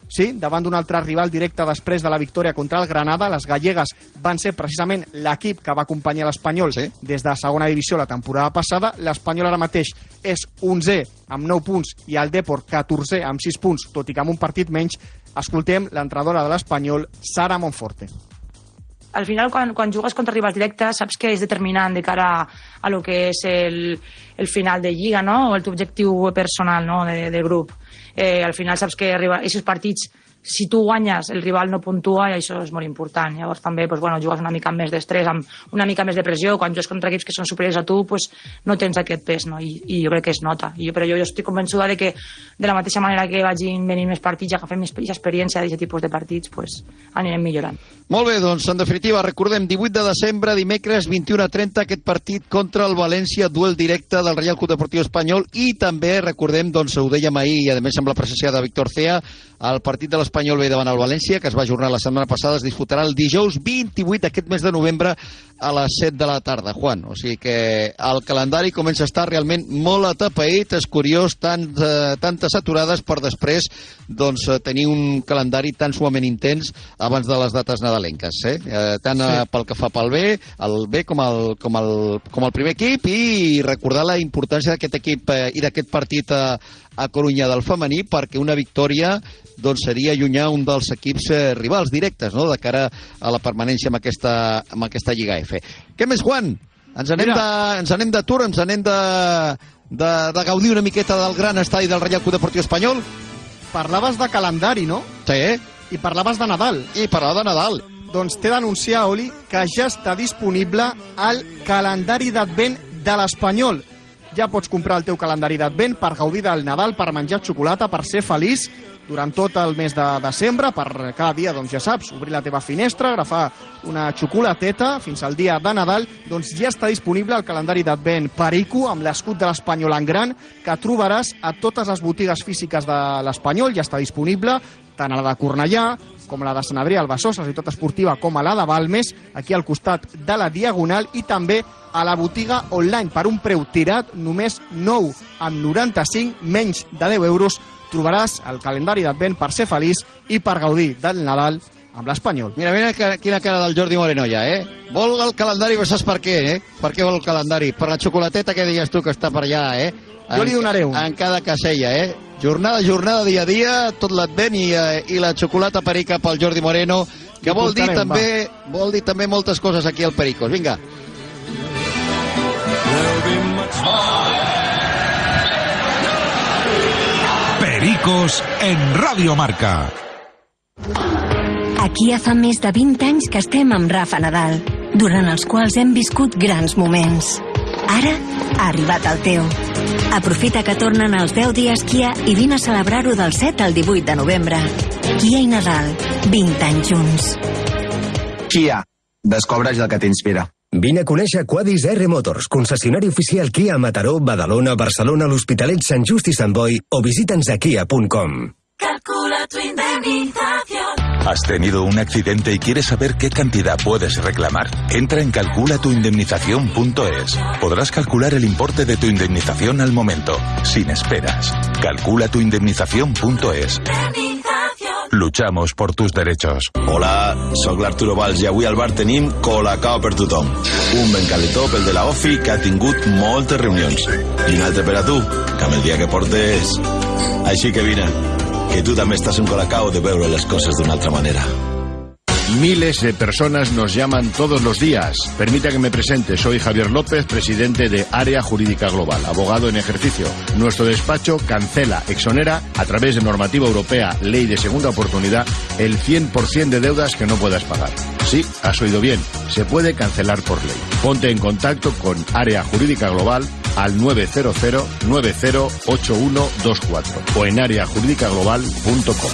sí, davant d'un altre rival directe després de la victòria contra el Granada. Les gallegues van ser precisament l'equip que va acompanyar l'Espanyol des de segona divisió la temporada passada. L'Espanyol ara mateix és 11è amb 9 punts i el Depor 14è amb 6 punts, tot i que amb un partit menys. Escoltem l'entrenadora de l'Espanyol, Sara Monforte. Al final, quan jugues contra rivals directes, saps que és determinant de cara a lo que és el final de Lliga, no? O el teu objectiu personal, no? de grup. Al final saps que aquests partits, si tu guanyes, el rival no puntua i això és molt important. Llavors també jugues una mica més d'estrès, amb una mica més de pressió. Quan jugues contra equips que són superiors a tu, no tens aquest pes, no? I jo crec que es nota. Però jo estic convençuda de que de la mateixa manera que vagin venint més partits i agafem més experiència d'aquest tipus de partits, anirem millorant. Molt bé, doncs, en definitiva, recordem, 18 de desembre, dimecres, 21:30, aquest partit contra el València, duel directe del Reial Club Deportiu Espanyol, i també, recordem, doncs, ho dèiem ahir, i a més amb la presència de Víctor Cea, el partit de l'Espanyol B davant el València, que es va ajornar la setmana passada, es disputarà el dijous 28 d'aquest mes de novembre a les 7 de la tarda, Juan. O sigui que el calendari comença a estar realment molt atapeït. És curiós, tantes aturades per després doncs, tenir un calendari tan sumament intens abans de les dates nadalenques, tant pel que fa pel B, el B com el primer equip, i recordar la importància d'aquest equip i d'aquest partit a Corunya del femení, perquè una victòria doncs, seria allunyar un dels equips rivals directes, no?, de cara a la permanència amb aquesta Lliga F. Què més, Juan? Ens anem de tour, ens anem de gaudir una miqueta del gran estadi del Reial Club Deportiu Espanyol? Parlaves de calendari, no? Sí. I parlaves de Nadal. I parlava de Nadal. Doncs t'he d'anunciar, Oli, que ja està disponible el calendari d'Advent de l'Espanyol. Ja pots comprar el teu calendari d'Advent per gaudir del Nadal, per menjar xocolata, per ser feliç durant tot el mes de desembre, per cada dia, doncs ja saps, obrir la teva finestra, agafar una xocolateta fins al dia de Nadal. Doncs ja està disponible el calendari d'Advent Perico, amb l'escut de l'Espanyol en gran, que trobaràs a totes les botigues físiques de l'Espanyol. Ja està disponible tant a la de Cornellà, com a la de Sant Adrià, al Besòs, la ciutat esportiva, com a la de Balmes, aquí al costat de la Diagonal, i també a la botiga online per un preu tirat, només 9,95, menys de 10 euros. Trobaràs el calendari d'Advent per ser feliç i per gaudir del Nadal amb l'Espanyol. Mira quina cara del Jordi Moreno ja, Vol el calendari, però saps per què, Per què vol el calendari? Per la xocolateta que deies tu que està per allà, Jo li donaré un. En cada casella, Jornada, dia a dia, tot l'Advent i la xocolata perica pel Jordi Moreno, que vol dir també moltes coses aquí al Pericos. Vinga. Pericos en Radio Marca. Aquí ja fa més de 20 anys que estem amb Rafa Nadal, durant els quals hem viscut grans moments. Ara ha arribat el teu. Aprofita que tornen els 10 dies Kia i vine a celebrar-ho del 7 al 18 de novembre. Kia i Nadal, 20 anys junts. Kia, descobreix el que t'inspira. Vine a conèixer Quadis R Motors, concessionari oficial Kia a Mataró, Badalona, Barcelona, l'Hospitalet, Sant Just i Sant Boi, o visita'ns a kia.com. Calcula tu indemnización. ¿Has tenido un accidente y quieres saber qué cantidad puedes reclamar? Entra en calculatuindemnización.es. Podrás calcular el importe de tu indemnización al momento, sin esperas. Calculatuindemnización.es. Luchamos por tus derechos. Hola, soc l'Arturo Valls i avui al bar tenim Colacao per tothom. Un ben caletó pel de la OFI que ha tingut moltes reunions. I un altre per a tu, que amb el dia que portes... Així que vine, que tú también estás en Colacao de ver las cosas de una otra manera. Miles de personas nos llaman todos los días. Permita que me presente. Soy Javier López, presidente de Área Jurídica Global, abogado en ejercicio. Nuestro despacho cancela, exonera, a través de normativa europea, ley de segunda oportunidad, el 100% de deudas que no puedas pagar. Sí, has oído bien. Se puede cancelar por ley. Ponte en contacto con Área Jurídica Global al 900-908124 o en areajuridicaglobalcom.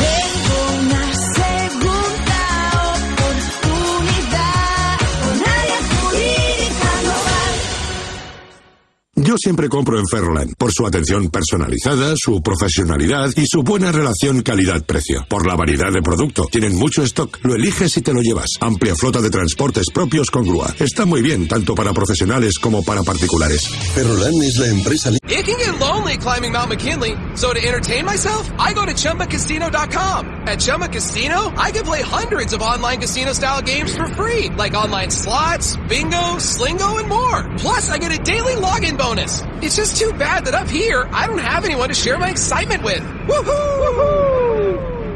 Yo siempre compro en Ferroland, por su atención personalizada, su profesionalidad y su buena relación calidad-precio. Por la variedad de producto. Tienen mucho stock, lo eliges y te lo llevas. Amplia flota de transportes propios con grúa. Está muy bien, tanto para profesionales como para particulares. Ferroland es la empresa... It can get lonely climbing Mount McKinley, so to entertain myself, I go to ChumbaCasino.com. At Chumba Casino, I can play hundreds of online casino-style games for free, like online slots, bingo, Slingo, and more. Plus, I get a daily login bonus. It's just too bad that up here, I don't have anyone to share my excitement with. Woohoo!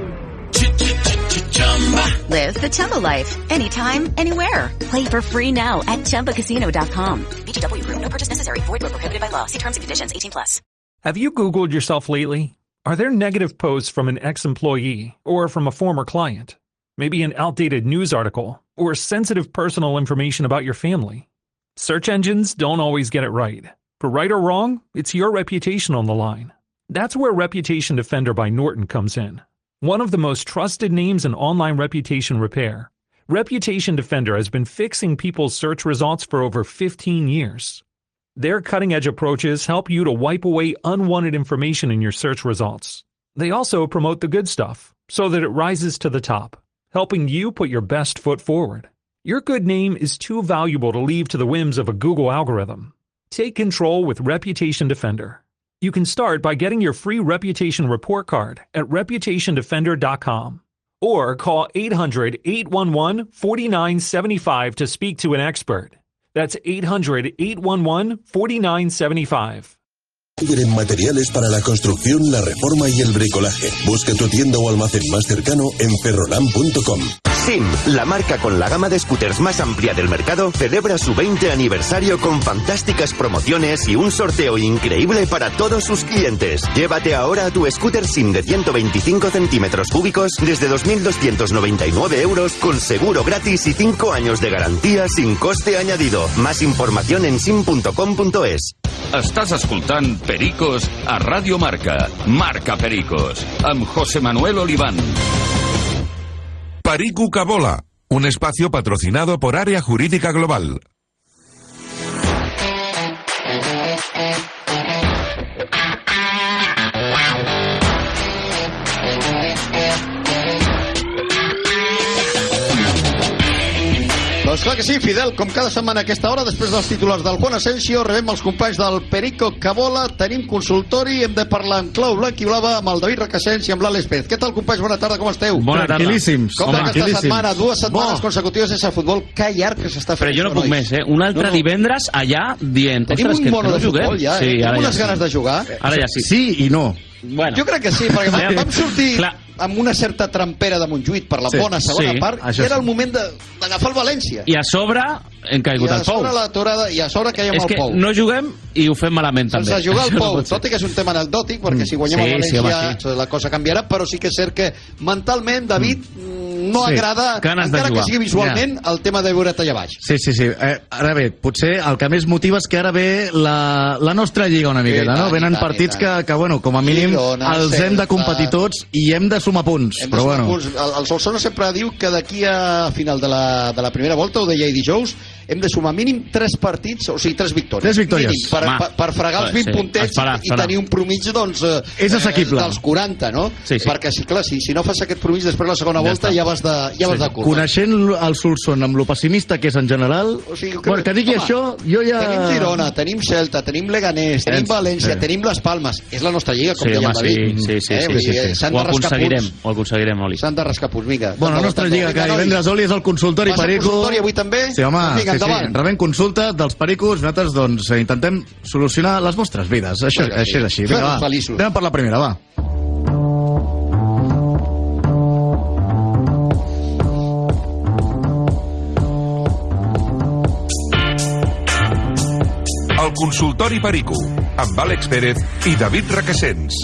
Live the Chumba life. Anytime, anywhere. Play for free now at ChumbaCasino.com. VGW Group. No purchase necessary. Void where prohibited by law. See terms and conditions. 18+. Have you Googled yourself lately? Are there negative posts from an ex-employee or from a former client? Maybe an outdated news article or sensitive personal information about your family? Search engines don't always get it right. For right or wrong, it's your reputation on the line. That's where Reputation Defender by Norton comes in. One of the most trusted names in online reputation repair, Reputation Defender has been fixing people's search results for over 15 years. Their cutting-edge approaches help you to wipe away unwanted information in your search results. They also promote the good stuff so that it rises to the top, helping you put your best foot forward. Your good name is too valuable to leave to the whims of a Google algorithm. Take control with Reputation Defender. You can start by getting your free reputation report card at reputationdefender.com or call 800-811-4975 to speak to an expert. That's 800-811-4975. Líder en materiales para la construcción, la reforma y el bricolaje. Busca tu tienda o almacén más cercano en ferrolam.com. SIM, la marca con la gama de scooters más amplia del mercado, celebra su 20 aniversario con fantásticas promociones y un sorteo increíble para todos sus clientes. Llévate ahora tu scooter SIM de 125 centímetros cúbicos desde 2.299 euros con seguro gratis y 5 años de garantía sin coste añadido. Más información en sim.com.es. Estàs escoltant Pericos a Radio Marca. Marca Pericos, amb José Manuel Oliván. Perico que vola, un espacio patrocinado por Área Jurídica Global. Doncs clar que sí, Fidel, com cada setmana a aquesta hora, després dels titulars del Juan Asensio, rebem els companys del Perico que vola, tenim consultori, hem de parlar en clau blanc i blava amb el David Requesens i amb l'Àlex Pérez. Què tal, companys? Bona tarda, com esteu? Bona tarda. Tranquil·líssims. Com aquesta setmana? 2 setmanes consecutives sense futbol. Que llarg que s'està fent. Però jo no puc més, Un altre divendres allà dient... Tenim un mono de futbol ja, Tenim unes ganes de jugar. Ara ja sí. Sí i no. Bueno. Jo crec que sí, perquè vam sortir amb una certa trampera de Montjuïc per la bona segona part i era el moment d'agafar el València. I a sobre hem caigut al Pou. I a sobre la torada, i a sobre caiem al Pou. És que no juguem i ho fem malament també. Sense jugar al Pou, tot i que és un tema anecdòtic, perquè si guanyem el València la cosa canviarà, però sí que és cert que mentalment, David, no agrada, encara que sigui visualment, el tema de veure't allà baix. Sí. Ara bé, potser el que més motiva és que ara ve la nostra lliga una miqueta, no? Venen partits que, bueno, com a mínim els hem de competir tots i hem de sumar punts. Però bueno. El Solsona sempre diu que d'aquí a final de la primera volta, ho deia ahir dijous, hem de sumar mínim 3 partits, o sigui, 3 victòries. 3 victòries. Per fregar els 20 puntets i tenir un promig, doncs, és assequible. Dels 40, no? Perquè, clar, si no fas aquest promig després la segona volta ja vas de curt. Coneixent el Solsona amb lo pessimista que és en general, que digui això, jo ja... Tenim Girona, tenim Celta, tenim Leganés, tenim València, tenim Les Palmes. És la nostra lliga, com deia el David. Sí. Ho aconseguirem, Oli. S'han de rascar punts, vinga. Bueno, la nostra lliga, que divendres, Oli, és el consultori Perico. Consultori avui també? Sí, home, rebem consulta dels pericos, nosaltres doncs intentem solucionar les vostres vides. Això és així. Vinga, va. Anem per la primera, va. El consultori Perico, amb Àlex Pérez i David Requesens.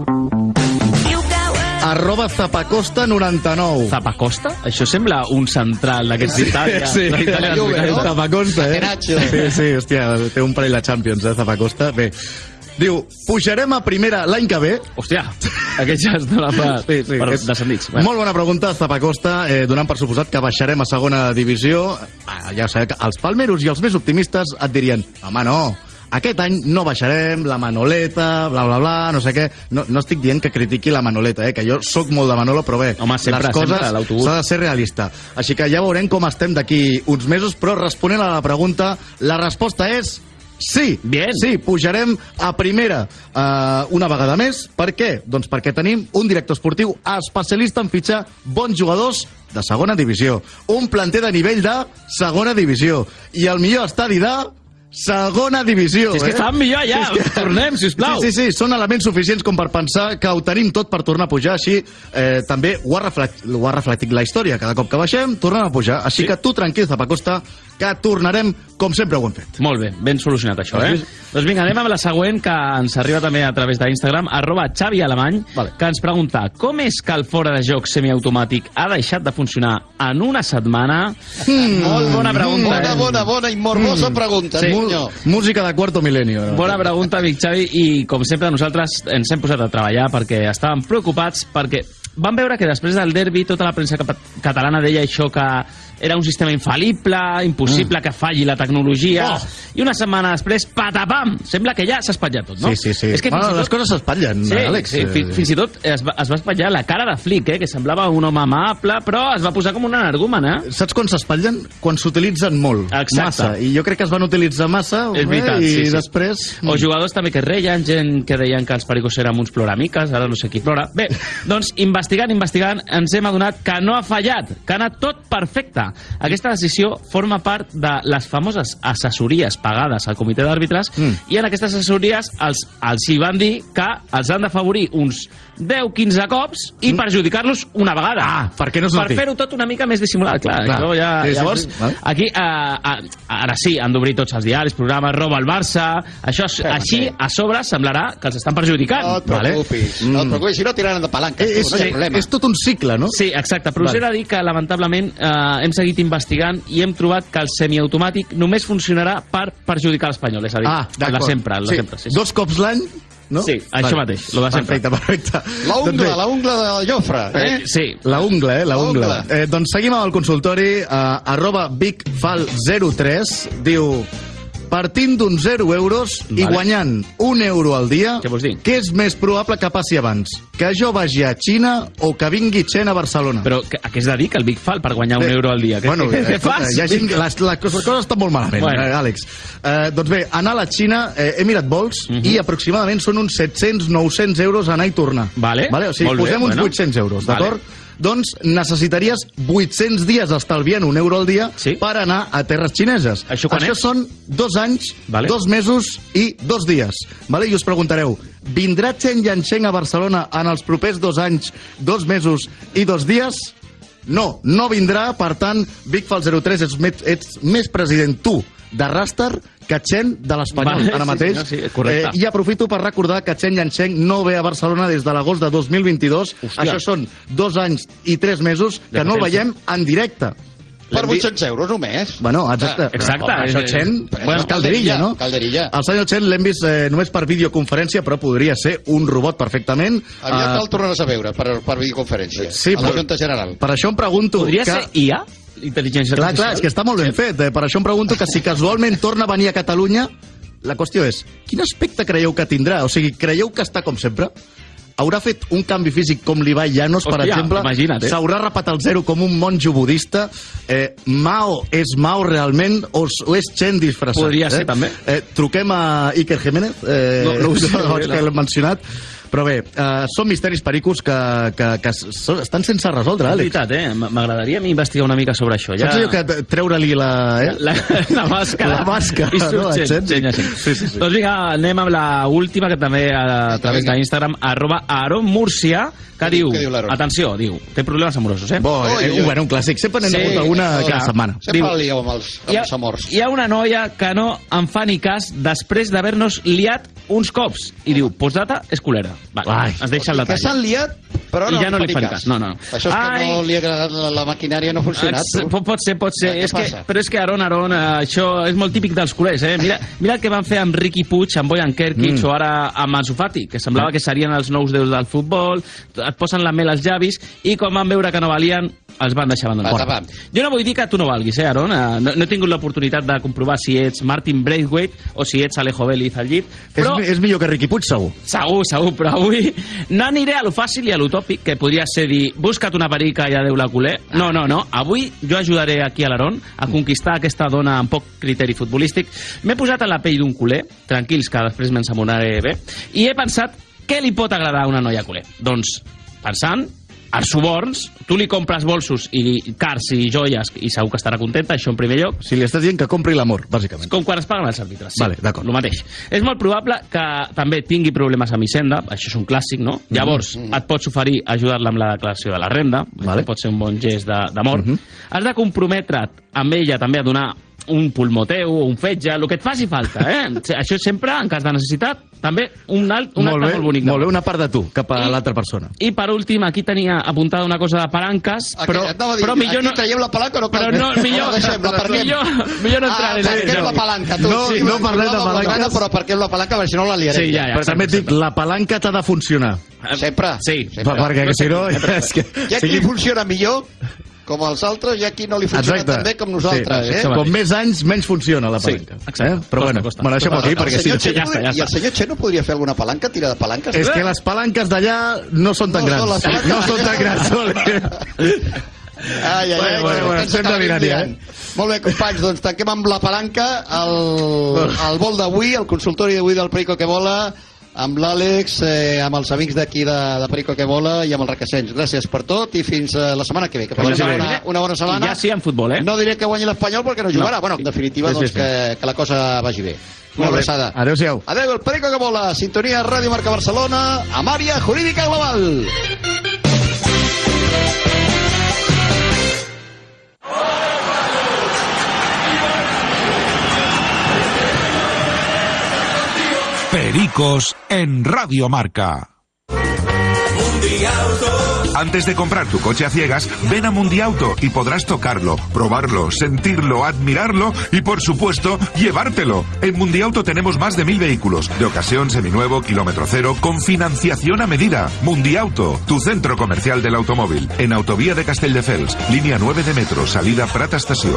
@Zapacosta99. Zapacosta? Això sembla un central d'aquests d'Itàlia. Sí, Zapacosta, Sí, hòstia, té un parell de Champions, Zapacosta. Bé, diu, pujarem a primera l'any que ve? Hòstia, aquest ja es dona per descendits. Molt bona pregunta, Zapacosta, donant per suposat que baixarem a segona divisió. Ja sabeu que els palmeros i els més optimistes et dirien, home, no, Aquest any no baixarem, la Manoleta, bla, bla, bla, no sé què. No estic dient que critiqui la Manoleta, que jo sóc molt de Manolo, però bé, les coses s'ha de ser realista. Així que ja veurem com estem d'aquí uns mesos, però responent a la pregunta, la resposta és sí. Bien. Sí, pujarem a primera una vegada més. Per què? Doncs perquè tenim un director esportiu especialista en fitxar bons jugadors de segona divisió. Un planter de nivell de segona divisió. I el millor estadi de segona divisió. És que estàvem millor allà. Tornem, sisplau. Sí, són elements suficients com per pensar que ho tenim tot per tornar a pujar. Així també ho ha reflectit la història. Cada cop que baixem, tornem a pujar. Així que tu tranquil, Zapacosta, que tornarem com sempre ho hem fet. Molt bé, ben solucionat això, Doncs vinga, anem amb la següent, que ens arriba també a través d'Instagram, @XaviAlemany, que ens pregunta: com és que el fora de joc semiautomàtic ha deixat de funcionar en una setmana? Molt bona pregunta. Bona i morbosa pregunta. Música de cuarto milenio. Bona pregunta, amic Xavi, i com sempre nosaltres ens hem posat a treballar perquè estàvem preocupats, perquè vam veure que després del derbi tota la premsa catalana deia això, que era un sistema infal·lible, impossible que falli la tecnologia, i una setmana després, patapam! Sembla que ja s'ha espatllat tot, no? Sí. És que les coses s'espatllen, Àlex. Fins i tot es va espatllar la cara de Flick, que semblava un home amable, però es va posar com un energumen, Saps quan s'espatllen? Quan s'utilitzen molt. Massa. I jo crec que es van utilitzar massa, és veritat, i després... O jugadors també que reien, gent que deien que els pericos érem uns ploramiques, ara no sé qui plora. Bé, doncs investigant, ens hem adonat que no ha fallat, que ha anat tot perfecte. Aquesta decisió forma part de les famoses assessories pagades al comitè d'àrbitres, i en aquestes assessories els hi van dir que els han d'afavorir uns 10-15 cops i perjudicar-los una vegada. Per què no sortir? Per fer-ho tot una mica més dissimulat, clar. Llavors, aquí, ara sí, han d'obrir tots els diaris, programes, roba al Barça, això així, a sobre, semblarà que els estan perjudicant. No et preocupis, si no tiraran de palanca, no hi ha problema. És tot un cicle, no? Sí, exacte, però us he de dir que lamentablement hem seguit investigant i hem trobat que el semiautomàtic només funcionarà per perjudicar l'Espanyol, és a dir, el de sempre. Dos cops l'any, no? Sí, això mateix, el de sempre. Perfecte. La ungla de Jofre. Sí. La ungla. Doncs seguim amb el consultori, @BigFal03, diu: partint d'uns 0 euros i guanyant 1 euro al dia, què és més probable que passi abans? Que jo vagi a Xina o que vingui Chen a Barcelona? Però què has de dir, que el Big Fal per guanyar 1 euro al dia? Què fas? Les coses estan molt malament, Àlex. Doncs bé, anar a la Xina, he mirat vols, i aproximadament són uns 700-900 euros anar i tornar. O sigui, posem uns 800 euros, d'acord? Doncs necessitaries 800 dies estalviant 1 euro al dia per anar a terres xineses. Això són 2 anys, 2 mesos i 2 dies. I us preguntareu, vindrà Chen Yancheng a Barcelona en els propers 2 anys, 2 mesos i 2 dies? No, no vindrà. Per tant, BigFal03, ets més president tu de Raster que Chen de l'Espanyol, ara mateix. I aprofito per recordar que Chen Yancheng no ve a Barcelona des de l'agost de 2022. Això són 2 anys i 3 mesos que no el veiem en directe. Per 800 euros només. Bueno, exacte. Això Chen, calderilla, no? Calderilla. El senyor Chen l'hem vist només per videoconferència, però podria ser un robot perfectament. Aviat el tornaràs a veure per videoconferència. Sí, a la Junta General. Per això em pregunto... Podria ser IA? Intel·ligència artificial. Clar, és que està molt ben fet. Per això em pregunto que si casualment torna a venir a Catalunya, la qüestió és, quin aspecte creieu que tindrà? O sigui, creieu que està com sempre? Haurà fet un canvi físic com l'Ibai Llanos, per exemple? S'haurà rapat al zero com un monjo budista? Mao és Mao realment o és Chen disfressat? Podria ser, també. Truquem a Iker Jiménez, que l'hem mencionat. Però bé, són misteris pericos que estan sense resoldre, Àlex. És veritat, m'agradaria a mi investigar una mica sobre això. Saps allò que treure-li la màscara? La màscara, no? Doncs vinga, anem amb l'última, que també a través d'Instagram, @AaronMurcia, que diu, atenció, té problemes amorosos, Bueno, un clàssic, sempre n'hem hagut alguna cada setmana. Sempre el lieu amb els amors. Hi ha una noia que no em fa ni cas després d'haver-nos liat uns cops, i diu, postdata, és culera. Es deixa el detall. Que s'han liat, però no ja no li fan cas. No. Això és que no li ha agradat la maquinària, no ha funcionat. Pot ser. Però és que Aaron, això és molt típic dels culers, Mira el que van fer amb Riqui Puig, amb Bojan Kerkic o ara amb Ansu Fati, que semblava que serien els nous déus del futbol, et posen la mel als llavis, i quan van veure que no valien, els van deixar abandonar. Jo no vull dir que tu no valguis, Aaron? No he tingut l'oportunitat de comprovar si ets Martin Braithwaite o si ets Alejo Vélez al llit. Però... És millor que Riqui Puig, segur. Segur, però avui no aniré a lo fàcil i a lo tòpic, que podria ser dir, busca't una perica i adeu la culer. No. Avui jo ajudaré aquí a l'Aaron a conquistar aquesta dona amb poc criteri futbolístic. M'he posat a la pell d'un culer, tranquils que després m'ensamonaré bé, i he pensat què li pot agradar a una noia culer. Doncs, pensant, als suborns, tu li compres bolsos i cars i joies i segur que estarà contenta, això en primer lloc. Si li estàs dient que compri l'amor, bàsicament. Com quan es paguen els àrbitres. Sí, vale, d'acord. El mateix. És molt probable que també tingui problemes amb Hisenda, això és un clàssic, no? Llavors, et pots oferir ajudar-la amb la declaració de la renda, pot ser un bon gest d'amor. Has de comprometre't amb ella també a donar un pulmó teu o un fetge, el que et faci falta, Això sempre, en cas de necessitat, també un acte molt bonic. Molt bé, una part de tu, cap a l'altra persona. I per últim, aquí tenia apuntada una cosa de palanques, però millor no... Aquí traiem la palanca o no cal? Però no, millor no entrar en Perquè és la palanca, tu. No parlem de palanca. Però perquè és la palanca, perquè si no la liarem. Sí, ja. Però també et dic, la palanca t'ha de funcionar. Sempre. Sí. Perquè si no... Hi ha qui funciona millor com els altres, hi ha qui no li funciona tan bé com nosaltres. Com més anys, menys funciona la palanca. Però bueno, me la deixem aquí, perquè sí. I el senyor Che no podria fer alguna palanca, tira de palanques? És que les palanques d'allà no són tan grans. No són tan grans. Estem de mirant, Molt bé, companys, doncs tanquem amb la palanca el vol d'avui, el consultori d'avui del Perico que vola, amb l'Àlex, amb els amics d'aquí de Perico que vola i amb els requesens. Gràcies per tot i fins la setmana que ve. Que passi una bona setmana. I ja sí en futbol, No diré que guanyi l'Espanyol perquè no jugarà. Bueno, en definitiva, doncs que la cosa vagi bé. Una abraçada. Adéu-siau. Adéu, el Perico que vola. Sintonia Ràdio Marca Barcelona, amb àrea jurídica global. Pericos en Radio Marca. Antes de comprar tu coche a ciegas, ven a Mundiauto y podrás tocarlo, probarlo, sentirlo, admirarlo y, por supuesto, llevártelo. En Mundiauto tenemos más de 1000 vehículos, de ocasión, seminuevo, kilómetro cero, con financiación a medida. Mundiauto, tu centro comercial del automóvil. En Autovía de Castelldefels, línea 9 de metro, salida Prat Estació.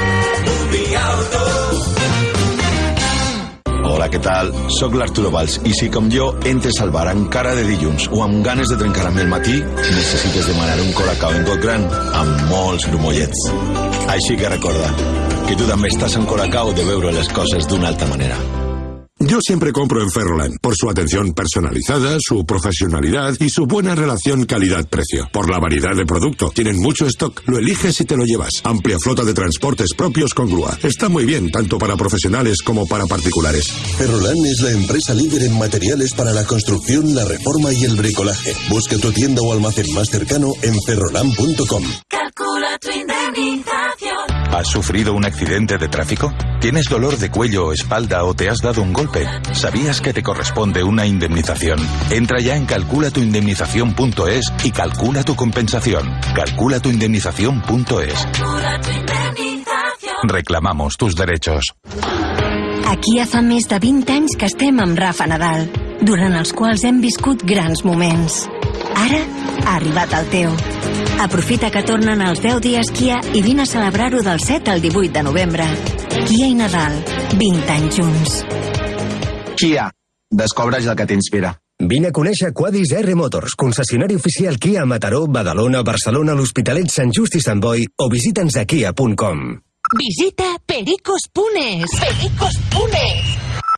Hola, què tal? Soc l'Arturo Valls i si com jo entres al bar amb cara de dilluns o amb ganes de trencar amb el matí, necessites demanar un colacao en got gran amb molts grumollets. Així que recorda que tu també estàs en colacao de veure les coses d'una altra manera. Yo siempre compro en Ferroland, por su atención personalizada, su profesionalidad y su buena relación calidad-precio. Por la variedad de producto, tienen mucho stock, lo eliges y te lo llevas. Amplia flota de transportes propios con grúa. Está muy bien, tanto para profesionales como para particulares. Ferroland es la empresa líder en materiales para la construcción, la reforma y el bricolaje. Busca tu tienda o almacén más cercano en ferroland.com. Calcula tu indemnización. ¿Has sufrido un accidente de tráfico? ¿Tienes dolor de cuello o espalda o te has dado un golpe? ¿Sabías que te corresponde una indemnización? Entra ya en calculatuindemnización.es y calcula tu compensación. Calculatuindemnización.es. Reclamamos tus derechos. Aquí ja fa més de 20 anys que estem amb Rafa Nadal, durant els quals hem viscut grans moments. Ara ha arribat el teu. Aprofita que tornen els 10 dies Kia i vine a celebrar-ho del 7 al 18 de novembre. Kia i Nadal, 20 anys junts. Kia, descobreix el que t'inspira. Vine a conèixer Quadis R Motors, concessionari oficial Kia a Mataró, Badalona, Barcelona, l'Hospitalet, Sant Just i Sant Boi, o visita'ns a kia.com. Visita Pericos.es. Pericos.es.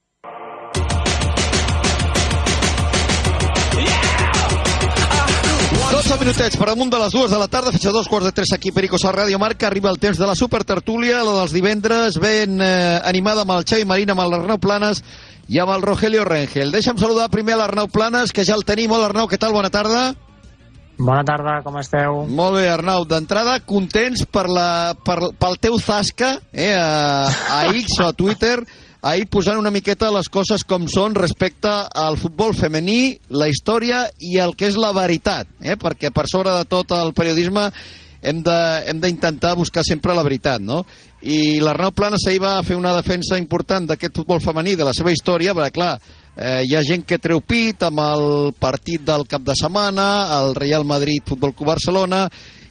12 minutets per damunt de les 2 de la tarda, fins a 2:45 aquí Pericos a Ràdio Marca. Arriba el temps de la supertertúlia, la dels divendres, ben animada amb el Xavi Marín, amb l'Arnau Planes i amb el Rogelio Rengel. Deixa'm saludar primer a l'Arnau Planes, que ja el tenim. Hola, Arnau, què tal? Bona tarda. Bona tarda, com esteu? Molt bé, Arnau. D'entrada, contents pel teu zasca a X o a Twitter, ahir posant una miqueta les coses com són respecte al futbol femení, la història i el que és la veritat, perquè per sobre de tot el periodisme hem d'intentar buscar sempre la veritat, no? I l'Arnau Planes ahir va fer una defensa important d'aquest futbol femení, de la seva història, perquè clar, hi ha gent que treu pit amb el partit del cap de setmana, el Real Madrid Futbol Club Barcelona,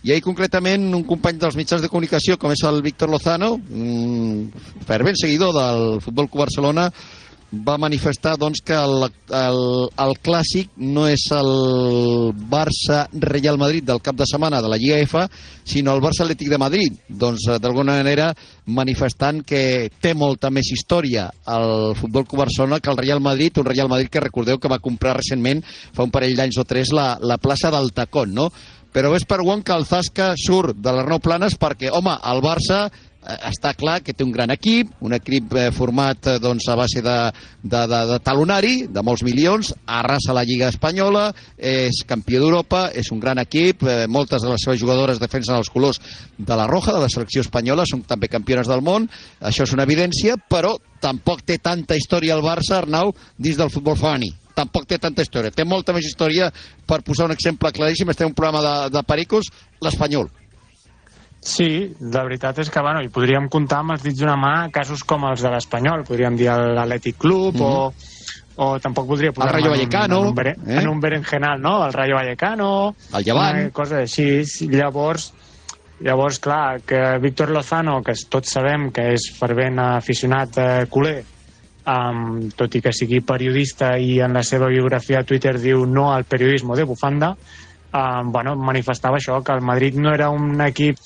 I ahir, concretament, un company dels mitjans de comunicació, com és el Víctor Lozano, fervent seguidor del Futbol Club Barcelona, va manifestar doncs, que el clàssic no és el Barça-Real Madrid del cap de setmana de la Lliga F, sinó el Barça-Atlètic de Madrid. Doncs, d'alguna manera, manifestant que té molta més història el Futbol Club Barcelona que el Real Madrid, un Real Madrid que recordeu que va comprar recentment, fa un parell d'anys o tres, la plaça del Tacón, no? Però és per guany que el Zasca surt de l'Arnau Planes perquè, home, el Barça està clar que té un gran equip, un equip format doncs, a base de talonari, de molts milions, arrasa la Lliga Espanyola, és campió d'Europa, és un gran equip, moltes de les seves jugadores defensen els colors de la Roja, de la selecció espanyola, són també campiones del món, això és una evidència, però tampoc té tanta història el Barça, Arnau, dins del futbol femení. Tampoc té tanta història. Té molta més història, per posar un exemple claríssim, estem en un programa de Pericos, l'Espanyol. Sí, la veritat és que hi podríem comptar amb els dits d'una mà casos com els de l'Espanyol, podríem dir l'Atlètic Club o tampoc podria posar el Rayo Vallecano, en un berenjenal, no? El Rayo Vallecano, el Llevant, coses així. Llavors, clar, que Víctor Lozano, que tots sabem que és fervent aficionat culer, tot i que sigui periodista i en la seva biografia a Twitter diu no al periodismo de bufanda, manifestava això, que el Madrid no era un equip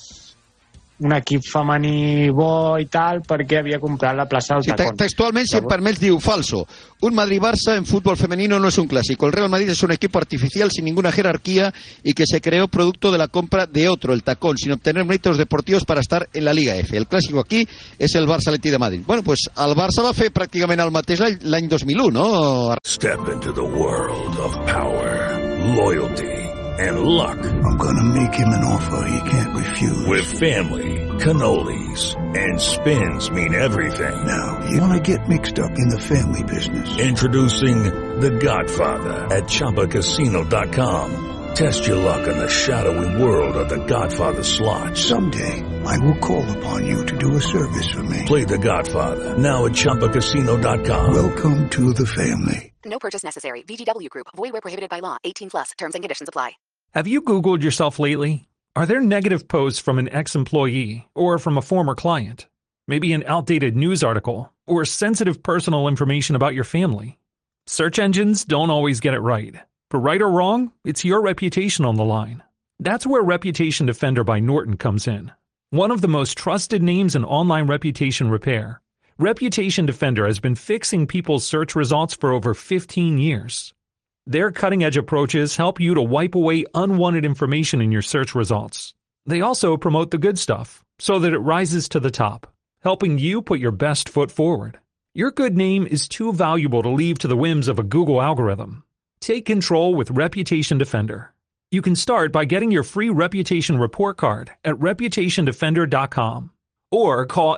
femení bo i tal perquè havia comprat la plaça del Tacón. Textualment, si em permets, diu falso. Un Madrid-Barça en fútbol femenino no es un clásico. El Real Madrid es un equipo artificial sin ninguna jerarquía y que se creó producto de la compra de otro, el Tacón, sin obtener méritos deportivos para estar en la Liga F. El clásico aquí es el Barça-Atlètic de Madrid. Bueno, pues el Barça va fer pràcticament el mateix l'any 2001, no? Step into the world of power, loyalty and luck. I'm gonna make him an offer he can't refuse. With family, cannolis, and spins mean everything. Now, you wanna get mixed up in the family business. Introducing The Godfather at ChumbaCasino.com. Test your luck in the shadowy world of The Godfather slot. Someday, I will call upon you to do a service for me. Play The Godfather now at ChumbaCasino.com. Welcome to the family. No purchase necessary. VGW Group. Void where prohibited by law. 18+. Terms and conditions apply. Have you Googled yourself lately? Are there negative posts from an ex-employee or from a former client? Maybe an outdated news article or sensitive personal information about your family? Search engines don't always get it right. But right or wrong, it's your reputation on the line. That's where Reputation Defender by Norton comes in. One of the most trusted names in online reputation repair, Reputation Defender has been fixing people's search results for over 15 years. Their cutting-edge approaches help you to wipe away unwanted information in your search results. They also promote the good stuff so that it rises to the top, helping you put your best foot forward. Your good name is too valuable to leave to the whims of a Google algorithm. Take control with Reputation Defender. You can start by getting your free reputation report card at reputationdefender.com or call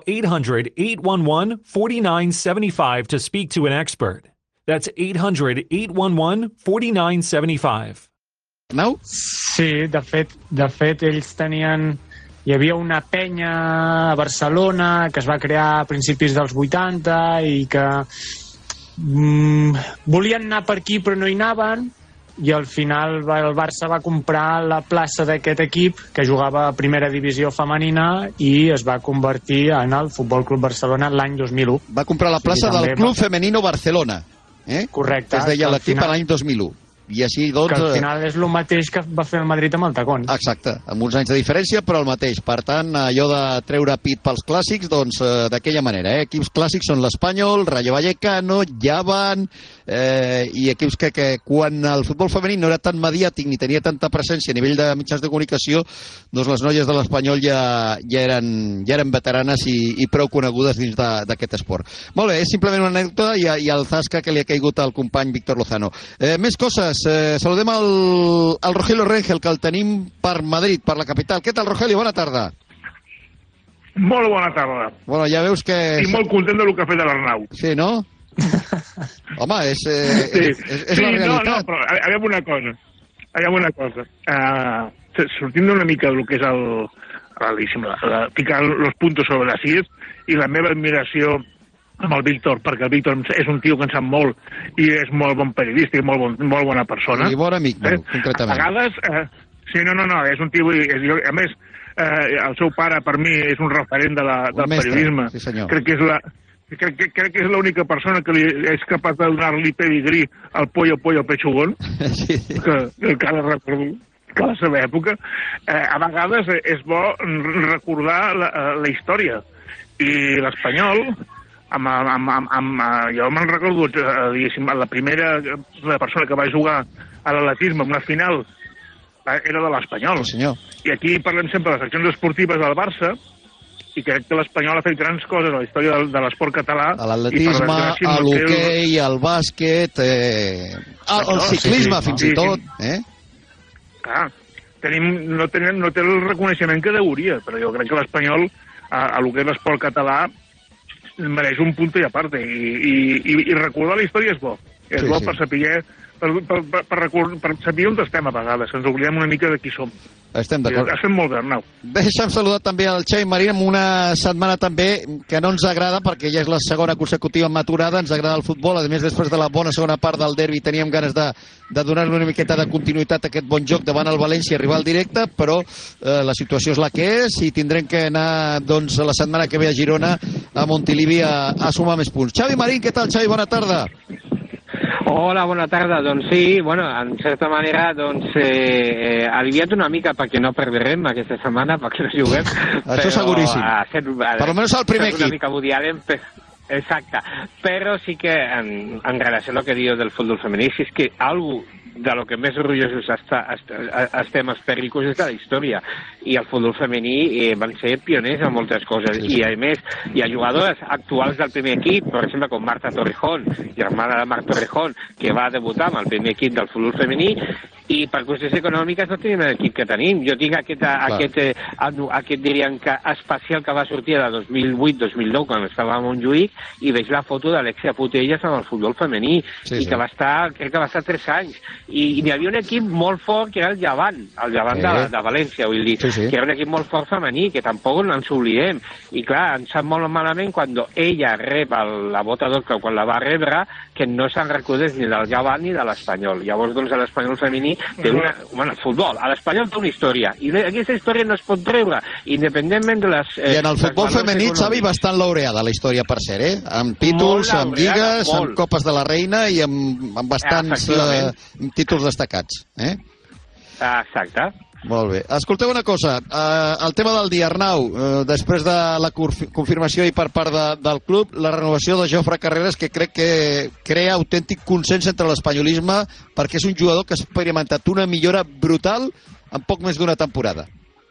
800-811-4975 to speak to an expert. That's 800-811-4975. No? Sí, de fet ells tenien... Hi havia una penya a Barcelona que es va crear a principis dels 80 i que volien anar per aquí però no hi anaven, i al final el Barça va comprar la plaça d'aquest equip que jugava a primera divisió femenina i es va convertir en el Futbol Club Barcelona l'any 2001. Va comprar la plaça del Club Femenino Barcelona. Correcte. Que es deia l'equip a l'any 2001. I així, doncs... Que al final és el mateix que va fer el Madrid amb el Tacón. Exacte, amb uns anys de diferència, però el mateix. Per tant, allò de treure pit pels clàssics, doncs d'aquella manera. Equips clàssics són l'Espanyol, Rayo Vallecano, Llevant, i equips que quan el futbol femení no era tan mediàtic ni tenia tanta presència a nivell de mitjans de comunicació, doncs les noies de l'Espanyol ja eren veteranes i prou conegudes dins d'aquest esport. Molt bé, és simplement una anècdota i el zasca que li ha caigut al company Víctor Lozano. Més coses. Saludem al Rogelio Rengel, que el tenim per Madrid, per la capital. Què tal, Rogelio? Bona tarda. Molt bona tarda. Bueno, ja veus que... I molt content del que ha fet l'Arnau. Sí, no? Home, és la realitat. No, però aviam una cosa. Sortint una mica del que és ficar los puntos sobre las IES i la meva admiració amb el Víctor, perquè el Víctor és un tio que en sap molt i és molt bon periodista i molt bona persona. I bon amic, concretament. A vegades, Sí, no, és un tio... A més, el seu pare, per mi, és un referent del periodisme. Sí, senyor. Crec que és l'única persona que és capaç de donar-li pedigrí al pollo pechugón, que cada recordo que a la seva època. A vegades és bo recordar la història. I l'Espanyol, jo me'n recordo, diguéssim, la primera persona que va jugar a l'atletisme en una final era de l'Espanyol. Sí, senyor. I aquí parlem sempre de les seccions esportives del Barça, i crec que l'Espanyol ha fet grans coses a la història de l'esport català. A l'atletisme, a l'hoquei, al bàsquet, al ciclisme, fins i tot. Clar, no té el reconeixement que deuria, però jo crec que l'Espanyol, a lo que és l'esport català, mereix un punt i a part. I recordar la història és bo. És bo per saber per saber on estem a vegades, ens oblidem una mica de qui som. Estem d'acord. Has fet molt bé, Arnau. Deixa'm saludar també al Xavi Marín amb una setmana també que no ens agrada perquè ja és la segona consecutiva maturada, ens agrada el futbol, a més després de la bona segona part del derbi teníem ganes de donar-li una miqueta de continuïtat a aquest bon joc davant el València i arribar al directe, però la situació és la que és i tindrem que anar doncs la setmana que ve a Girona, a Montilivi a sumar més punts. Xavi Marín, què tal, Xavi? Bona tarda. Hola, bona tarda. Doncs sí, bueno, en certa manera, doncs, aliviat una mica perquè no perdrem aquesta setmana, perquè no juguem. Això seguríssim. Per almenys el primer equip. Una mica budiarem, exacte. Però sí que, en relació a lo que dius del futbol femení, és que algo de lo que més orgullosos estem els pericos és de la història, i el futbol femení van ser pioners en moltes coses, i a més hi ha jugadores actuals del primer equip, per exemple com Marta Torrejón, germana de Marc Torrejón, que va debutar amb el primer equip del futbol femení, i per qüestions econòmiques no tenim l'equip que tenim. Jo tinc aquest diríem que espacial que va sortir de 2008-2009 quan estava a Montjuïc, i veig la foto d'Alexia Putellas amb el futbol femení, i que va estar, crec que va estar 3 anys, i hi havia un equip molt fort que era el Llevant de València, vull dir, que era un equip molt fort femení, que tampoc ens oblidem, i clar, em sap molt malament quan ella rep la bota d'or, quan la va rebre, que no se'n recordés ni del Llevant ni de l'Espanyol. Llavors, doncs, l'Espanyol femení té el futbol, a l'Espanyol té una història, i aquesta història no es pot treure, independentment de les... I en el futbol femení, Xavi, bastant laureada la història, per cert, amb títols, amb lligues, amb Copes de la Reina i amb bastants títols destacats. Exacte. Molt bé. Escolteu una cosa, el tema del dia, Arnau, després de la confirmació i per part del club, la renovació de Jofre Carreras, que crec que crea autèntic consens entre l'espanyolisme, perquè és un jugador que ha experimentat una millora brutal en poc més d'una temporada.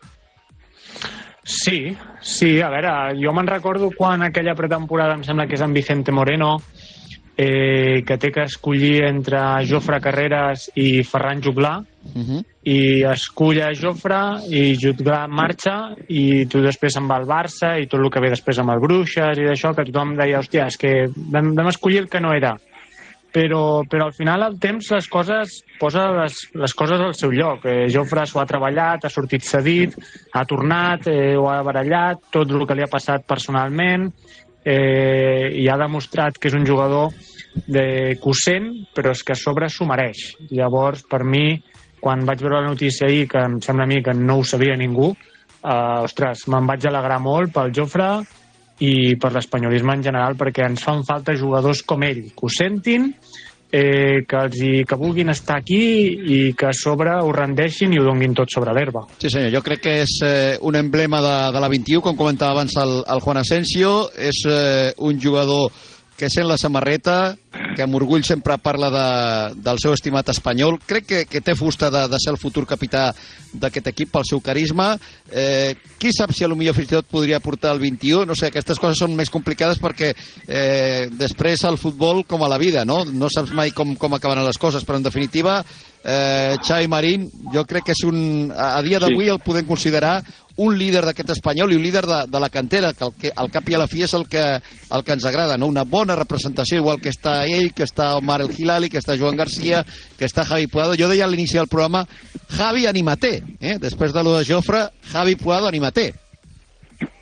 Sí, a veure, jo me'n recordo quan aquella pretemporada, em sembla que és en Vicente Moreno, que té que escollir entre Jofre Carreras i Ferran Juglà, i escull a Jofre i Juglà marxa, i tu després se'n va al Barça i tot el que ve després amb el Bruixes i d'això, que tothom deia, hòstia, és que vam escollir el que no era. Però al final el temps les coses posa les coses al seu lloc. Jofre s'ho ha treballat, ha sortit cedit, ha tornat, ho ha barallat, tot el que li ha passat personalment, i ha demostrat que és un jugador cosent, però és que a sobre s'ho mereix. Llavors, per mi, quan vaig veure la notícia ahir, que em sembla a mi que no ho sabia ningú, ostres, me'n vaig alegrar molt pel Jofre i per l'espanyolisme en general, perquè ens fan falta jugadors com ell, que ho sentin, que vulguin estar aquí i que a sobre ho rendeixin i ho donguin tot sobre l'herba. Sí senyor, jo crec que és un emblema de la 21, com comentava abans el Juan Asensio, és un jugador que sent la samarreta, que amb orgull sempre parla del seu estimat espanyol. Crec que té fusta de ser el futur capità d'aquest equip pel seu carisma. Qui sap si potser fins i tot podria portar el 21? No sé, aquestes coses són més complicades perquè després al futbol, com a la vida, no saps mai com acabaran les coses, però en definitiva Xavi Marín, jo crec que és a dia d'avui el podem considerar un líder d'aquest espanyol i un líder de la cantera, que al cap i a la fi és el que ens agrada, no? Una bona representació, igual que està ell, que està Omar El Hilali, que està Joan Garcia, que està Javi Puado. Jo deia a l'inici del programa, Javi, animaté, després de lo de Jofre, Javi Puado, animaté.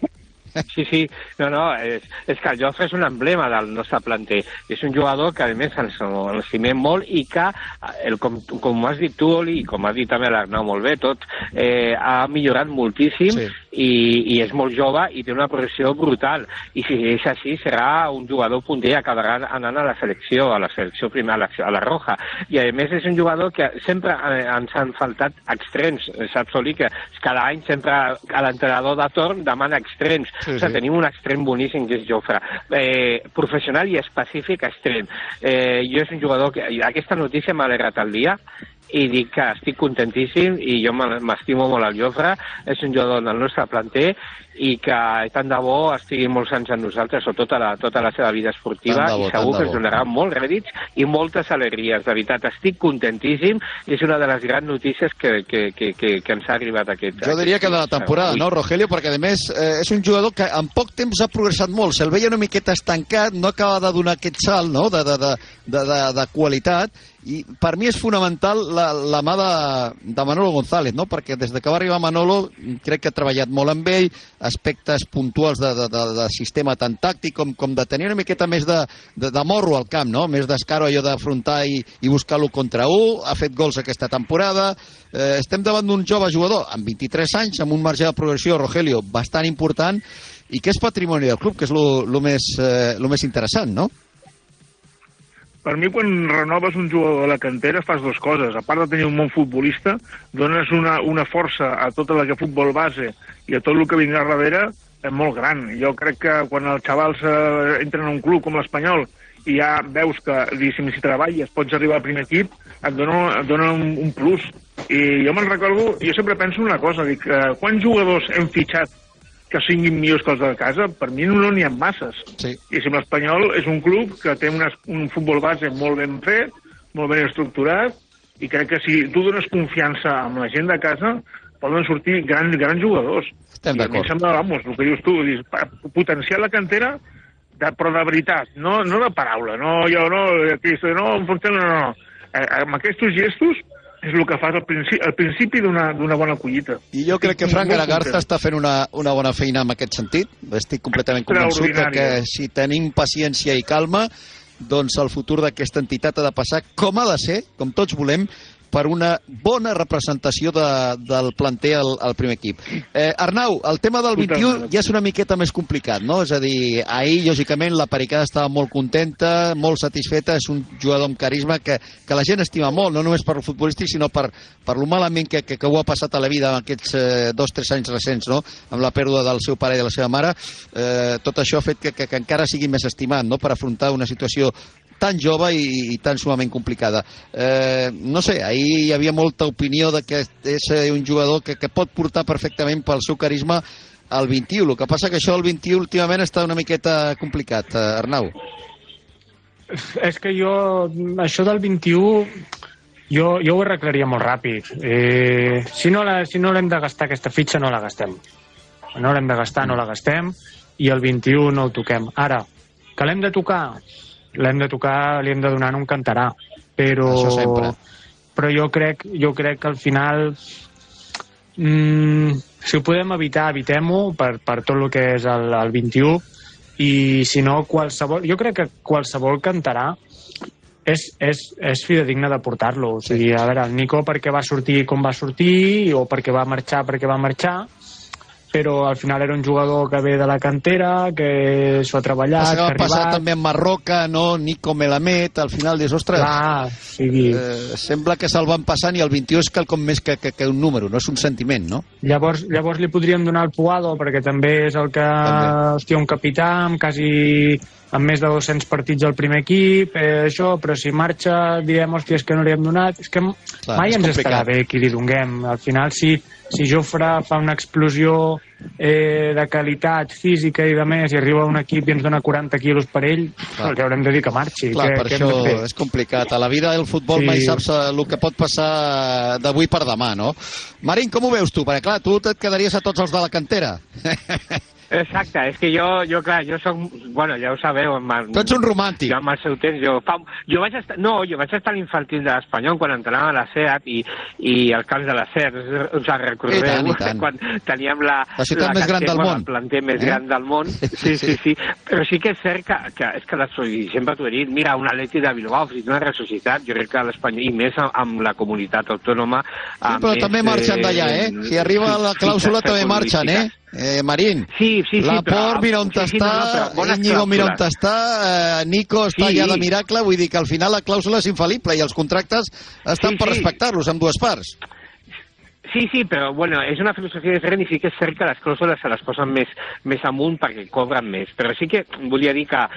Sí, no, és que el Jofre és un emblema del nostre planter. És un jugador que, a més, ens estimem molt i que, com has dit tu, Oli, i com ha dit també l'Arnau molt bé, tot ha millorat moltíssim i és molt jove i té una progressió brutal. I si és així, serà un jugador punter, acabarà anant a la selecció primera, a la Roja. I, a més, és un jugador que sempre ens han faltat extrems. Saps, Oli, que cada any sempre l'entrenador de torn demana extrems. O sigui, tenim un extrem boníssim que és Jofre. Professional i específic extrem. Jo és un jugador que... Aquesta notícia m'ha alegrat el dia i dic que estic contentíssim i jo m'estimo molt al Jofre. És un jugador del nostre planter i que tant de bo estigui molts anys amb nosaltres o tota la seva vida esportiva i segur que ens donarà molts rèdits i moltes alegries. De veritat, estic contentíssim i és una de les grans notícies que ens ha arribat aquest... Jo diria que de la temporada, no, Rogelio? Perquè, a més, és un jugador que en poc temps ha progressat molt. Se'l veia una miqueta estancat, no acaba de donar aquest salt, no?, de qualitat, i per mi és fonamental la mà de Manolo González, no?, perquè des que va arribar Manolo crec que ha treballat molt amb ell, aspectes puntuals de sistema tan tàctic com de tenir una miqueta més de morro al camp, no?, més d'escaro, allò d'afrontar i buscar l'1 contra 1, ha fet gols aquesta temporada. Estem davant d'un jove jugador amb 23 anys, amb un marge de progressió, Rogelio, bastant important, i que és patrimoni del club, que és el més interessant, no? Per mi, quan renoves un jugador de la cantera, fas dues coses. A part de tenir un bon futbolista, dones una força a tota la que futbol base i a tot el que vindrà darrere molt gran. Jo crec que quan els xavals entren a un club com l'Espanyol i ja veus que, diguéssim, si treballes pots arribar al primer equip, et dona un plus. I jo me'n recordo, jo sempre penso una cosa, dic, quants jugadors hem fitxat que siguin millors que els de casa? Per mi no n'hi ha masses. Sí. I si l'Espanyol és un club que té un futbol base molt ben fet, molt ben estructurat, i crec que si tu dones confiança amb la gent de casa, poden sortir grans jugadors. Estem d'acord. I a mi em sembla, vamos, el que dius tu, potenciar la cantera, però de veritat, no de paraula, no. Amb aquests gestos és el que fas al principi d'una bona collita. I jo crec que Fran Garagarza està fent una bona feina en aquest sentit. Estic completament convençut que si tenim paciència i calma, doncs el futur d'aquesta entitat ha de passar com ha de ser, com tots volem, per una bona representació del planter al primer equip. Arnau, el tema del 21 ja és una miqueta més complicat, no? És a dir, ahir, lògicament, la Pericada estava molt contenta, molt satisfeta, és un jugador amb carisma que la gent estima molt, no només per el futbolístic, sinó per lo malament que ho ha passat a la vida en aquests 2 o 3 anys recents, no?, amb la pèrdua del seu pare i de la seva mare. Tot això ha fet que encara sigui més estimat, no?, per afrontar una situació tan jove i tan sumament complicada. No sé, ahir hi havia molta opinió de que és un jugador que pot portar perfectament pel seu carisma al 21. El que passa que això al 21 últimament està una miqueta complicat, Arnau. És que això del 21, jo ho arreglaria molt ràpid. Si no l'hem de gastar aquesta fitxa, no la gastem. No l'hem de gastar, no la gastem, i el 21 no ho toquem. Ara, que l'hem de tocar, li hem de donar un cantarà, però jo crec que al final si ho podem evitar, evitem-ho per tot el que és el 21, i si no, jo crec que qualsevol cantarà és fidedigne de portar-lo. O sigui, a veure, el Nico perquè va sortir com va sortir, o perquè va marxar, però al final era un jugador que ve de la cantera, que s'ho ha treballat, que ha arribat... passar també en Marroca, no? Nico Melamed, al final dius, ostres, sembla que se'l van passant i el 21 és quelcom més que un número, no és un sentiment, no? Llavors li podríem donar el Puado, perquè també és el que... Hòstia, un capità amb més de 200 partits al primer equip, però si marxa direm, hòstia, és que no li hem donat... És que mai ens estarà bé qui li donem. Al final, si Jofre fa una explosió de qualitat física i de més i arriba a un equip i ens dona 40 quilos per ell, li haurem de dir que marxi. Clar, per això és complicat. A la vida del futbol mai saps el que pot passar d'avui per demà, no? Marín, com ho veus tu? Perquè clar, tu et quedaries a tots els de la cantera. Exacte, és que jo clar, jo soc, bueno, ja ho sabeu, tu ets un romàntic. Jo amb el seu temps, jo vaig estar a l'infantil de l'Espanyol quan entrenava a la SEAT i als camps de la SEAT, us en recordeu? Quan teníem la ciutat més gran del món. El planter més gran del món. Sí. Però sí que és cert que és que sempre t'ho he dit, mira, un Atleti de Bilbao, fins una ressuscitat, jo crec que l'Espanyol, i més amb la comunitat autònoma... Sí, però també marxen d'allà, Si arriba la clàusula també marxen, Marín, Laporte mira on està, Íñigo mira on està, Nico està allà de miracle, vull dir que al final la clàusula és infal·lible i els contractes estan per respectar-los amb dues parts. Sí, però bueno, és una filosofia diferent i sí que és cert que les clàusules se les posen més amunt perquè cobren més, però sí que volia dir que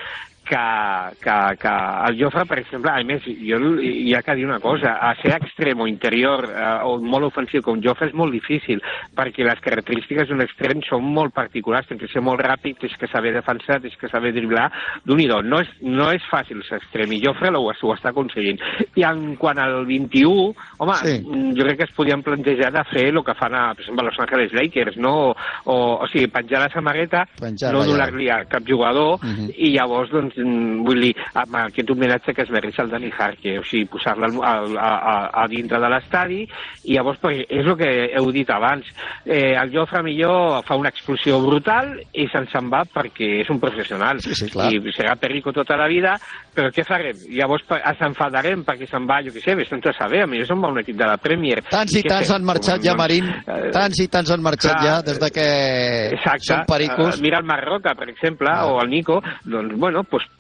el Jofre, per exemple, a més, jo hi ha que dir una cosa, a ser extrem o interior o molt ofensiu com Jofre és molt difícil, perquè les característiques d'un extrem són molt particulars, tens que ser molt ràpid, tens que saber defensar, tens que saber driblar, d'un-i-do. No és fàcil ser extrem, i Jofre ho està aconseguint. I en quant al 21, home, jo crec que es podien plantejar de fer el que fan, per exemple, Los Angeles Lakers, no? O sigui, penjar la samarreta, no donar-li a cap jugador, i llavors, doncs, vull dir, amb aquest homenatge que es mereix el Dani Jarque, o sigui, posar-la a dintre de l'estadi, i llavors és el que heu dit abans, el Jofre millor fa una explosió brutal i se'n va perquè és un professional, i serà Perico tota la vida, però què farem? Llavors s'enfadarem perquè se'n va, jo què sé, vés-te'n a saber, a mi se'n va un equip de la Premier. Tants i tants han marxat ja, Marín, tants i tants han marxat ja, des de que són pericos. Mira el Marroca, per exemple, o el Nico, doncs, bueno,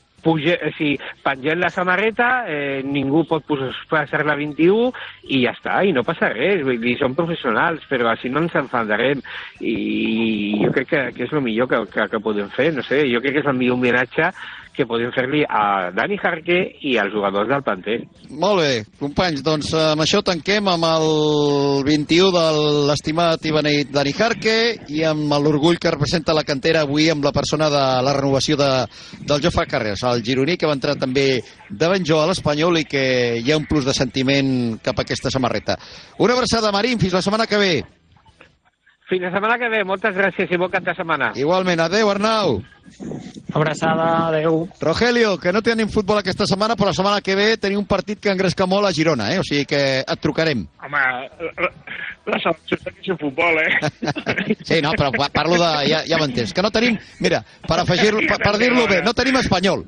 pengem la samarreta, ningú pot passar la 21 i ja està, i no passa res, vull dir, són professionals, però així no ens enfadarem, i jo crec que és el millor que podem fer, no sé, jo crec que és el millor homenatge que podem fer-li a Dani Jarque i als jugadors del planter. Molt bé, companys, doncs amb això tanquem amb el 21 de l'estimat i beneït Dani Jarque i amb l'orgull que representa la cantera avui amb la persona de la renovació del Jofre Carreras, el gironí que va entrar també de ben jo a l'Espanyol i que hi ha un plus de sentiment cap a aquesta samarreta. Una abraçada, Marín, fins la setmana que ve. Fins la setmana que ve, moltes gràcies i bon cap de setmana. Igualment, adeu, Arnau. Abraçada, adeu. Rogelio, que no tenim futbol aquesta setmana, però la setmana que ve tenim un partit que engresca molt a Girona, o sigui que et trucarem. Home, la selecció és que és futbol, Sí, no, però parlo de... Ja m'entens, que no tenim... Mira, per dir-lo bé, no tenim espanyol,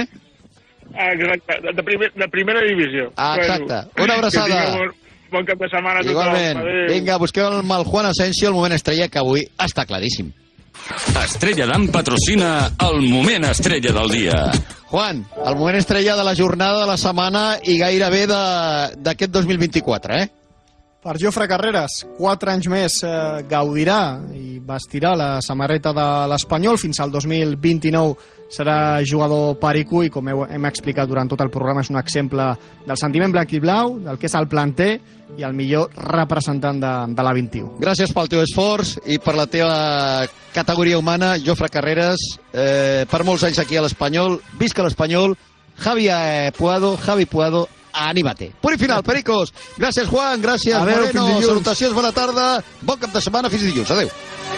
Exacte, de primera divisió. Exacte, una abraçada. Bon cap de setmana a tothom. Igualment. Vinga, busqueu el Juan Asensio, el moment estrella, que avui està claríssim. Estrella Damm patrocina el moment estrella del dia. Juan, el moment estrella de la jornada, de la setmana i gairebé d'aquest 2024, Per Jofre Carreras, 4 anys més gaudirà i vestirà la samarreta de l'Espanyol. Fins al 2029 serà jugador perico i, com hem explicat durant tot el programa, és un exemple del sentiment blanc i blau, del que és el planter i el millor representant de la 21. Gràcies pel teu esforç i per la teva categoria humana, Jofre Carreras, per molts anys aquí a l'Espanyol. Visca l'Espanyol, Javi Puado, anímate. Punt i final, Pericos. Gràcies, Juan, gràcies, Moreno, salutacions, bona tarda, bon cap de setmana, fins dilluns, adeu.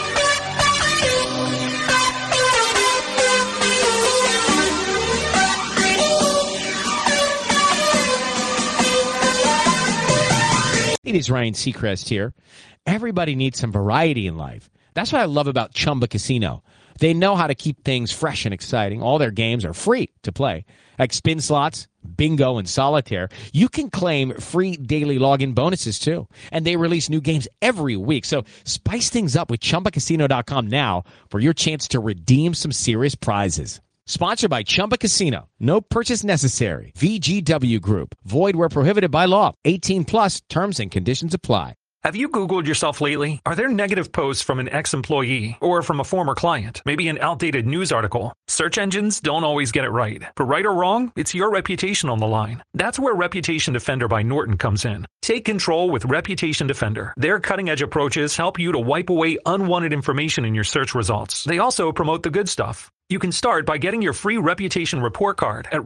It is Ryan Seacrest here. Everybody needs some variety in life. That's what I love about Chumba Casino. They know how to keep things fresh and exciting. All their games are free to play. Like spin slots, bingo, and solitaire. You can claim free daily login bonuses too. And they release new games every week. So spice things up with ChumbaCasino.com now for your chance to redeem some serious prizes. Sponsored by Chumba Casino. No purchase necessary. VGW Group. Void where prohibited by law. 18 plus. Terms and conditions apply. Have you Googled yourself lately? Are there negative posts from an ex-employee or from a former client? Maybe an outdated news article? Search engines don't always get it right. But right or wrong, it's your reputation on the line. That's where Reputation Defender by Norton comes in. Take control with Reputation Defender. Their cutting-edge approaches help you to wipe away unwanted information in your search results. They also promote the good stuff. You can start by getting your free reputation report card at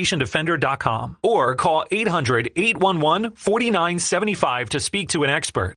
reputationdefender.com or call 800-811-4975 to speak to an expert.